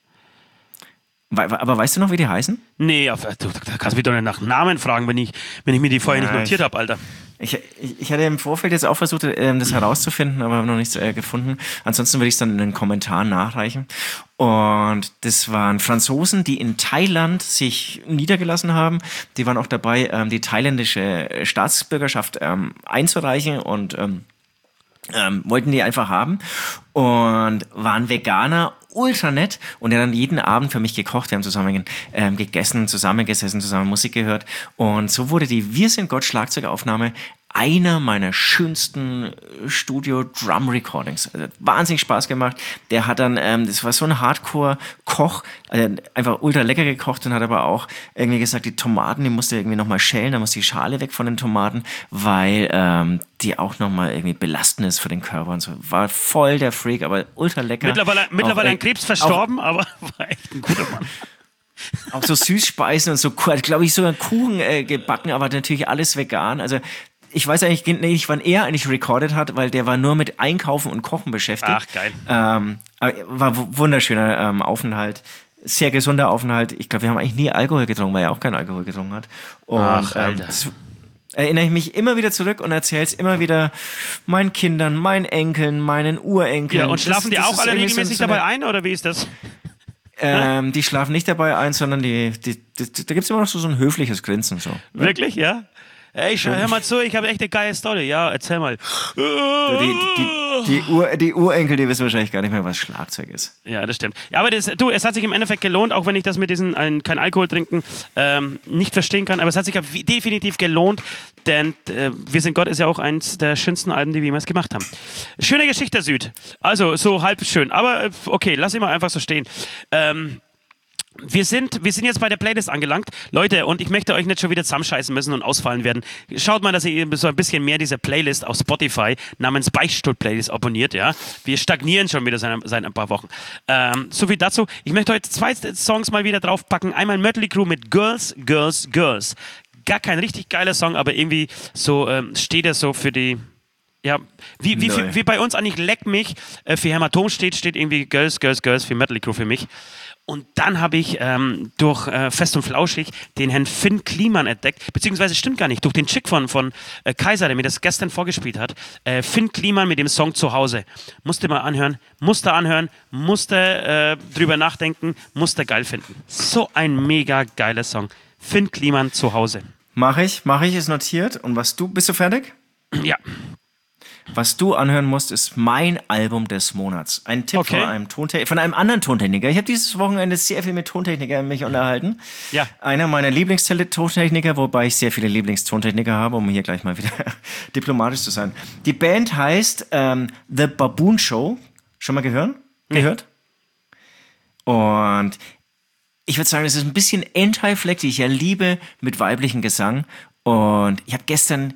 C: Aber weißt du noch, wie die heißen?
D: Nee, du kannst mich doch nicht nach Namen fragen, wenn ich, wenn ich mir die vorher ja, nicht notiert habe, Alter.
C: Ich, ich, ich hatte im Vorfeld jetzt auch versucht, das herauszufinden, aber habe noch nichts äh, gefunden. Ansonsten würde ich es dann in den Kommentaren nachreichen. Und das waren Franzosen, die in Thailand sich niedergelassen haben. Die waren auch dabei, ähm, die thailändische Staatsbürgerschaft ähm, einzureichen und ähm, ähm, wollten die einfach haben. Und waren Veganer, ultra nett. Und er hat dann jeden Abend für mich gekocht. Wir haben zusammen ähm, gegessen, zusammengesessen, zusammen Musik gehört. Und so wurde die Wir sind Gott Schlagzeugaufnahme einer meiner schönsten Studio-Drum-Recordings. Also, wahnsinnig Spaß gemacht. Der hat dann, ähm, das war so ein Hardcore-Koch, also einfach ultra lecker gekocht und hat aber auch irgendwie gesagt, die Tomaten, die musste irgendwie nochmal schälen, da muss die Schale weg von den Tomaten, weil ähm, die auch nochmal irgendwie belastend ist für den Körper und so. War voll der Freak, aber ultra lecker.
D: Mittlerweile, mittlerweile
C: auch,
D: an Krebs verstorben, auch, aber war echt ein guter Mann.
C: Auch so Süßspeisen und so, glaube ich, sogar Kuchen äh, gebacken, aber natürlich alles vegan. Also ich weiß eigentlich nicht, wann er eigentlich recorded hat, weil der war nur mit Einkaufen und Kochen beschäftigt.
D: Ach, geil.
C: Ähm, war w- wunderschöner ähm, Aufenthalt. Sehr gesunder Aufenthalt. Ich glaube, wir haben eigentlich nie Alkohol getrunken, weil er auch keinen Alkohol getrunken hat. Und,
D: Ach, Alter.
C: Ähm, das erinnere ich mich immer wieder zurück und erzähle es immer wieder meinen Kindern, meinen Enkeln, meinen Urenkeln.
D: Ja, und schlafen
C: das,
D: die
C: das
D: auch alle regelmäßig
C: so
D: dabei ein, oder wie ist das?
C: Ähm, die schlafen nicht dabei ein, sondern die, die, die, die da gibt es immer noch so, so ein höfliches Grinsen. So.
D: Wirklich, ja? Ey, schau, hör mal zu, ich habe echt eine geile Story. Ja, erzähl mal.
C: Die, die, die, Ur, die Urenkel, die wissen wahrscheinlich gar nicht mehr, was Schlagzeug ist.
D: Ja, das stimmt. Ja, aber das, du, es hat sich im Endeffekt gelohnt, auch wenn ich das mit diesem ein, kein Alkohol trinken ähm, nicht verstehen kann, aber es hat sich definitiv gelohnt, denn äh, Wir sind Gott ist ja auch eins der schönsten Alben, die wir jemals gemacht haben. Schöne Geschichte, Süd. Also, so halb schön. Aber okay, lass ihn mal einfach so stehen. Ähm, Wir sind, wir sind jetzt bei der Playlist angelangt. Leute, und ich möchte euch nicht schon wieder zusammenscheißen müssen und ausfallen werden. Schaut mal, dass ihr so ein bisschen mehr diese Playlist auf Spotify namens Beichtstuhl-Playlist abonniert, ja. Wir stagnieren schon wieder seit, seit ein paar Wochen. Ähm, so viel dazu. Ich möchte heute zwei Songs mal wieder draufpacken. Einmal Mötley Crüe mit Girls, Girls, Girls. Gar kein richtig geiler Song, aber irgendwie so ähm, steht er so für die... Ja, wie, wie, wie, wie bei uns eigentlich Leck mich äh, für Hämatom steht, steht irgendwie Girls, Girls, Girls für Mötley Crüe für mich. Und dann habe ich ähm, durch äh, Fest und Flauschig den Herrn Finn Kliman entdeckt, beziehungsweise stimmt gar nicht, durch den Chick von, von äh, Kaiser, der mir das gestern vorgespielt hat. Äh, Finn Kliman mit dem Song Zuhause. Musste mal anhören, musste anhören, musste äh, drüber nachdenken, musste geil finden. So ein mega geiler Song. Finn Kliman Zuhause.
C: Mach ich, mach ich, ist notiert. Und was du, bist du fertig?
D: Ja.
C: Was du anhören musst, ist mein Album des Monats. Ein Tipp
D: okay.
C: von einem Tontechniker, von einem anderen Tontechniker. Ich habe dieses Wochenende sehr viel mit Tontechnikern mich unterhalten.
D: Ja.
C: Einer meiner Lieblingstontechniker, wobei ich sehr viele Lieblingstontechniker habe, um hier gleich mal wieder diplomatisch zu sein. Die Band heißt ähm, The Baboon Show. Schon mal gehört?
D: Nee.
C: Gehört? Und ich würde sagen, das ist ein bisschen Anti-Fleck, die ich ja liebe, mit weiblichem Gesang. Und ich habe gestern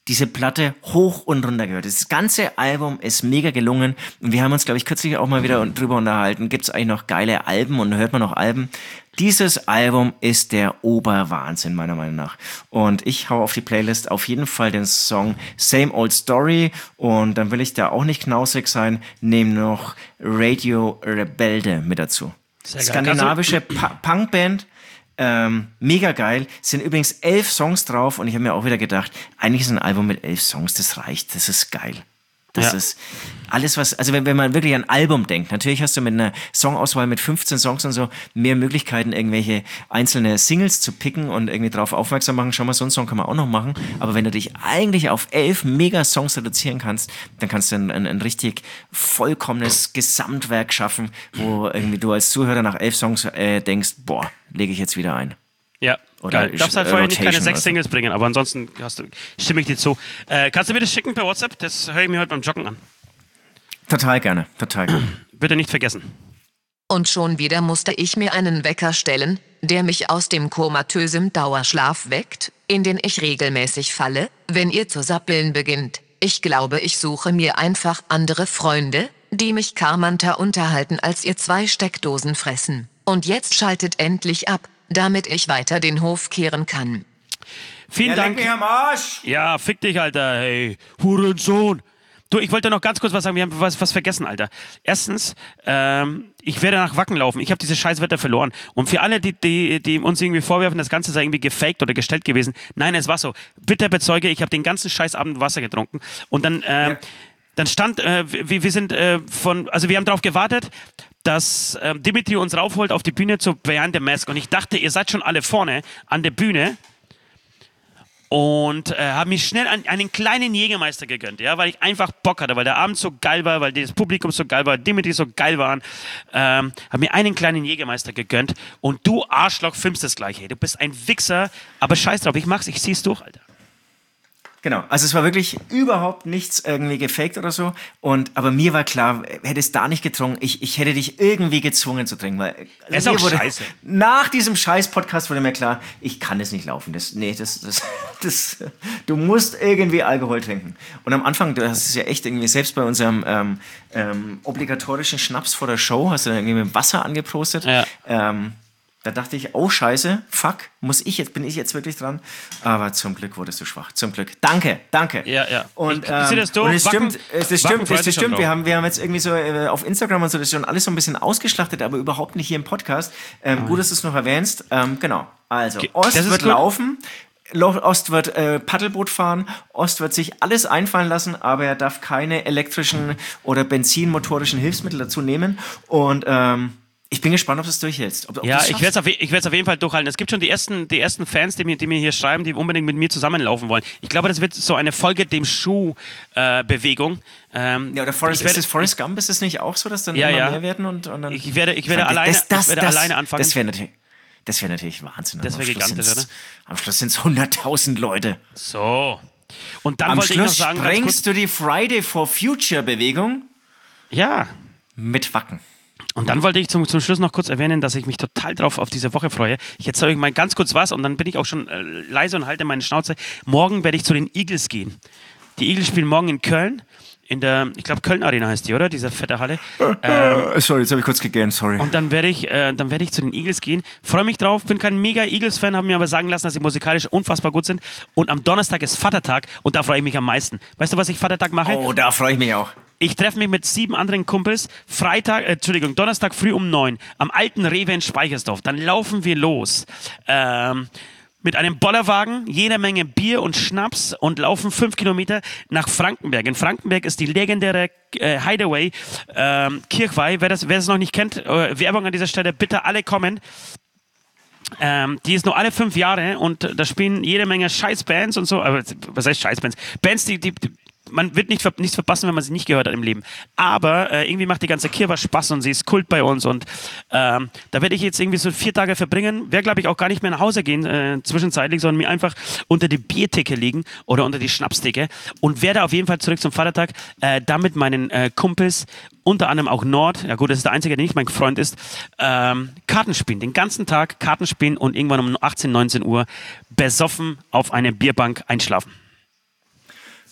C: diese Platte hoch und runter gehört. Das ganze Album ist mega gelungen und wir haben uns, glaube ich, kürzlich auch mal wieder drüber unterhalten, gibt es eigentlich noch geile Alben und hört man noch Alben? Dieses Album ist der Oberwahnsinn, meiner Meinung nach. Und ich hau auf die Playlist auf jeden Fall den Song Same Old Story und dann will ich da auch nicht knausrig sein, nehme noch Radio Rebelde mit dazu.
D: Sehr geil.
C: Skandinavische Pa- Punkband. Ähm, mega geil. Es sind übrigens elf Songs drauf und ich habe mir auch wieder gedacht, eigentlich ist ein Album mit elf Songs, das reicht, das ist geil. Das
D: ja.
C: ist alles, was, also wenn, wenn man wirklich an ein Album denkt, natürlich hast du mit einer Songauswahl mit fünfzehn Songs und so mehr Möglichkeiten, irgendwelche einzelne Singles zu picken und irgendwie drauf aufmerksam machen, schau mal, so einen Song kann man auch noch machen, aber wenn du dich eigentlich auf elf Mega-Songs reduzieren kannst, dann kannst du ein, ein, ein richtig vollkommenes Gesamtwerk schaffen, wo irgendwie du als Zuhörer nach elf Songs äh, denkst, boah, lege ich jetzt wieder ein.
D: Ja,
C: oder
D: geil. Du darfst halt vorher nicht keine sechs
C: so.
D: Singles bringen, aber ansonsten hast du, stimme ich dir zu. Äh, kannst du mir das schicken per WhatsApp? Das höre ich mir heute beim Joggen an.
C: Total gerne, total gerne.
D: Bitte nicht vergessen.
B: Und schon wieder musste ich mir einen Wecker stellen, der mich aus dem komatösen Dauerschlaf weckt, in den ich regelmäßig falle, wenn ihr zu sappeln beginnt. Ich glaube, ich suche mir einfach andere Freunde, die mich charmanter unterhalten als ihr zwei Steckdosen fressen. Und jetzt schaltet endlich ab, damit ich weiter den Hof kehren kann.
D: Vielen
C: Ja,
D: Dank.
C: leck mich am Arsch!
D: Ja, fick dich, Alter. Hey, Hurensohn. Du, ich wollte noch ganz kurz was sagen. Wir haben was, was vergessen, Alter. Erstens, ähm, ich werde nach Wacken laufen. Ich habe dieses Scheißwetter verloren. Und für alle, die, die, die uns irgendwie vorwerfen, das Ganze sei irgendwie gefaked oder gestellt gewesen. Nein, es war so. Bitte bezeuge, ich habe den ganzen Scheißabend Wasser getrunken. Und dann, ähm, ja. dann stand, äh, wir, wir sind äh, von, also wir haben darauf gewartet, dass ähm, Dimitri uns raufholt auf die Bühne zu Behind the Mask. Und ich dachte, ihr seid schon alle vorne an der Bühne. Und äh, habe mir schnell einen, einen kleinen Jägermeister gegönnt, ja, weil ich einfach Bock hatte, weil der Abend so geil war, weil das Publikum so geil war, Dimitri so geil waren. Ähm, habe mir einen kleinen Jägermeister gegönnt und du Arschloch filmst das gleich, hey. Du bist ein Wichser, aber scheiß drauf, ich mach's, ich zieh's durch, Alter.
C: Genau, also es war wirklich überhaupt nichts irgendwie gefaked oder so. Und, aber mir war klar, hätte es da nicht getrunken, ich, ich hätte dich irgendwie gezwungen zu trinken. Weil
D: es ist auch
C: wurde,
D: scheiße.
C: Nach diesem Scheiß-Podcast wurde mir klar, ich kann das nicht laufen. Das, nee, das, das, das, du musst irgendwie Alkohol trinken. Und am Anfang, du hast es ja echt irgendwie, selbst bei unserem ähm, ähm, obligatorischen Schnaps vor der Show, hast du dann irgendwie mit Wasser angeprostet.
D: Ja.
C: Ähm, Da dachte ich, oh Scheiße, fuck, muss ich jetzt, bin ich jetzt wirklich dran? Aber zum Glück wurdest du schwach. Zum Glück. Danke, danke.
D: Ja, ja.
C: Und,
D: ich,
C: ähm,
D: ich das
C: und es
D: Wacken,
C: stimmt, es das
D: Wacken
C: stimmt, das stimmt.
D: drauf.
C: Wir haben, wir haben jetzt irgendwie so äh, auf Instagram und so das schon alles so ein bisschen ausgeschlachtet, aber überhaupt nicht hier im Podcast. Ähm, oh. Gut, dass du es noch erwähnst. Ähm, genau. Also,
D: Okay.
C: Ost wird
D: gut.
C: laufen. Ost wird äh, Paddelboot fahren, Ost wird sich alles einfallen lassen, aber er darf keine elektrischen oder benzinmotorischen Hilfsmittel dazu nehmen. Und ähm, ich bin gespannt, ob du es durchhältst. Ob, ob
D: ja,
C: du's
D: ich werde es auf, ich werd's auf jeden Fall durchhalten. Es gibt schon die ersten, die ersten Fans, die mir, die mir hier schreiben, die unbedingt mit mir zusammenlaufen wollen. Ich glaube, das wird so eine Folge dem Schuh-Bewegung. Äh, ähm,
C: ja, oder Forrest,
D: werd,
C: ist das Forrest Gump? Ist das nicht auch so, dass dann
D: ja,
C: immer
D: ja.
C: mehr werden? Und, und dann
D: ich werde, ich werde,
C: das,
D: alleine,
C: das, das,
D: ich werde
C: das,
D: alleine anfangen.
C: Das wäre natürlich, das wär natürlich Wahnsinn.
D: Das wäre gigantisch, oder?
C: Am Schluss sind es hunderttausend Leute.
D: So. Und dann
C: Am
D: wollte ich noch
C: Schluss
D: sagen,
C: sprengst du die Friday for Future Bewegung
D: ja.
C: mit Wacken.
D: Und dann wollte ich zum, zum Schluss noch kurz erwähnen, dass ich mich total drauf auf diese Woche freue. Ich erzähle euch mal ganz kurz was und dann bin ich auch schon äh, leise und halte meine Schnauze. Morgen werde ich zu den Eagles gehen. Die Eagles spielen morgen in Köln. In der, ich glaube, Köln Arena heißt die, oder? Diese fette Halle.
C: Ähm, sorry, jetzt habe ich kurz gegähnt, sorry.
D: Und dann werde ich, äh, dann werde ich zu den Eagles gehen. Freue mich drauf, bin kein mega Eagles-Fan, habe mir aber sagen lassen, dass sie musikalisch unfassbar gut sind. Und am Donnerstag ist Vatertag und da freue ich mich am meisten. Weißt du, was ich Vatertag mache?
C: Oh, da freue ich mich auch.
D: Ich treffe mich mit sieben anderen Kumpels Freitag, äh, Entschuldigung, Donnerstag früh um neun am alten Rewe in Speichersdorf. Dann laufen wir los. Ähm, mit einem Bollerwagen, jede Menge Bier und Schnaps und laufen fünf Kilometer nach Frankenberg. In Frankenberg ist die legendäre äh, Hideaway ähm, Kirchweih. Wer das, wer das noch nicht kennt, äh, Werbung an dieser Stelle, bitte alle kommen. Ähm, die ist nur alle fünf Jahre und da spielen jede Menge Scheißbands und so. Aber was heißt Scheißbands? Bands, die, die, die man wird nicht, nichts verpassen, wenn man sie nicht gehört hat im Leben. Aber äh, irgendwie macht die ganze Kirche Spaß und sie ist Kult bei uns. Und ähm, da werde ich jetzt irgendwie so vier Tage verbringen. Werde, glaube ich, auch gar nicht mehr nach Hause gehen äh, zwischenzeitlich, sondern mir einfach unter die Biertheke liegen oder unter die Schnapstheke und werde auf jeden Fall zurück zum Vatertag äh, da mit meinen äh, Kumpels, unter anderem auch Nord, ja gut, das ist der Einzige, der nicht mein Freund ist, ähm, Karten spielen. Den ganzen Tag Karten spielen und irgendwann um achtzehn, neunzehn Uhr besoffen auf einer Bierbank einschlafen.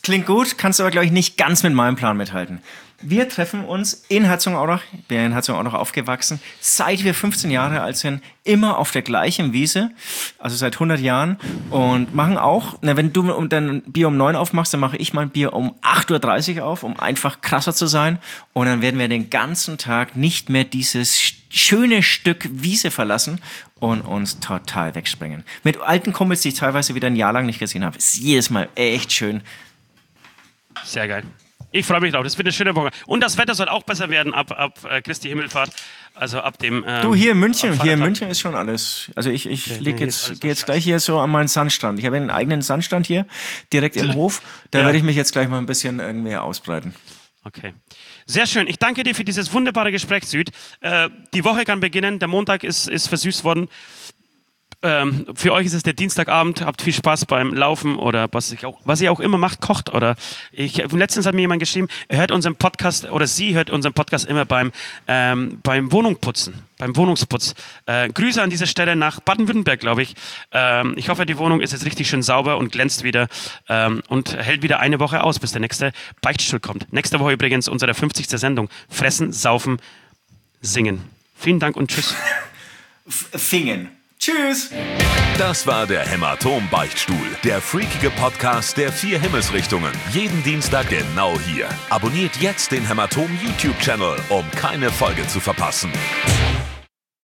C: Klingt gut, kannst aber, glaube ich, nicht ganz mit meinem Plan mithalten. Wir treffen uns in Herzogenaurach, ich bin in Herzogenaurach aufgewachsen, seit wir fünfzehn Jahre alt sind, immer auf der gleichen Wiese, also seit hundert Jahren und machen auch, na, wenn du dein Bier um neun aufmachst, dann mache ich mein Bier um acht Uhr dreißig auf, um einfach krasser zu sein und dann werden wir den ganzen Tag nicht mehr dieses schöne Stück Wiese verlassen und uns total wegspringen. Mit alten Kumpels, die ich teilweise wieder ein Jahr lang nicht gesehen habe, ist jedes Mal echt schön.
D: Sehr geil. Ich freue mich drauf, das wird eine schöne Woche. Und das Wetter soll auch besser werden ab, ab äh, Christi Himmelfahrt. Also ab dem. Ähm,
C: du, hier in München, hier in München ist schon alles. Also ich, ich okay, leg nee, jetzt, gehe jetzt gleich hier so an meinen Sandstand. Ich habe einen eigenen Sandstand hier, direkt im Hof. Da ja. werde ich mich jetzt gleich mal ein bisschen irgendwie ausbreiten.
D: Okay. Sehr schön. Ich danke dir für dieses wunderbare Gespräch, Süd. Äh, die Woche kann beginnen. Der Montag ist, ist versüßt worden. Ähm, für euch ist es der Dienstagabend, habt viel Spaß beim Laufen oder was, ich auch, was ihr auch immer macht, kocht oder ich, letztens hat mir jemand geschrieben, er hört unseren Podcast oder sie hört unseren Podcast immer beim, ähm, beim Wohnungputzen, beim Wohnungsputz. Äh, Grüße an dieser Stelle nach Baden-Württemberg, glaube ich. Ähm, ich hoffe, die Wohnung ist jetzt richtig schön sauber und glänzt wieder ähm, und hält wieder eine Woche aus, bis der nächste Beichtstuhl kommt. Nächste Woche übrigens unsere fünfzigste Sendung. Fressen, saufen, singen. Vielen Dank und tschüss.
C: Fingen. Tschüss!
A: Das war der Hämatom-Beichtstuhl, der freakige Podcast der vier Himmelsrichtungen. Jeden Dienstag genau hier. Abonniert jetzt den Hämatom-YouTube-Channel, um keine Folge zu verpassen.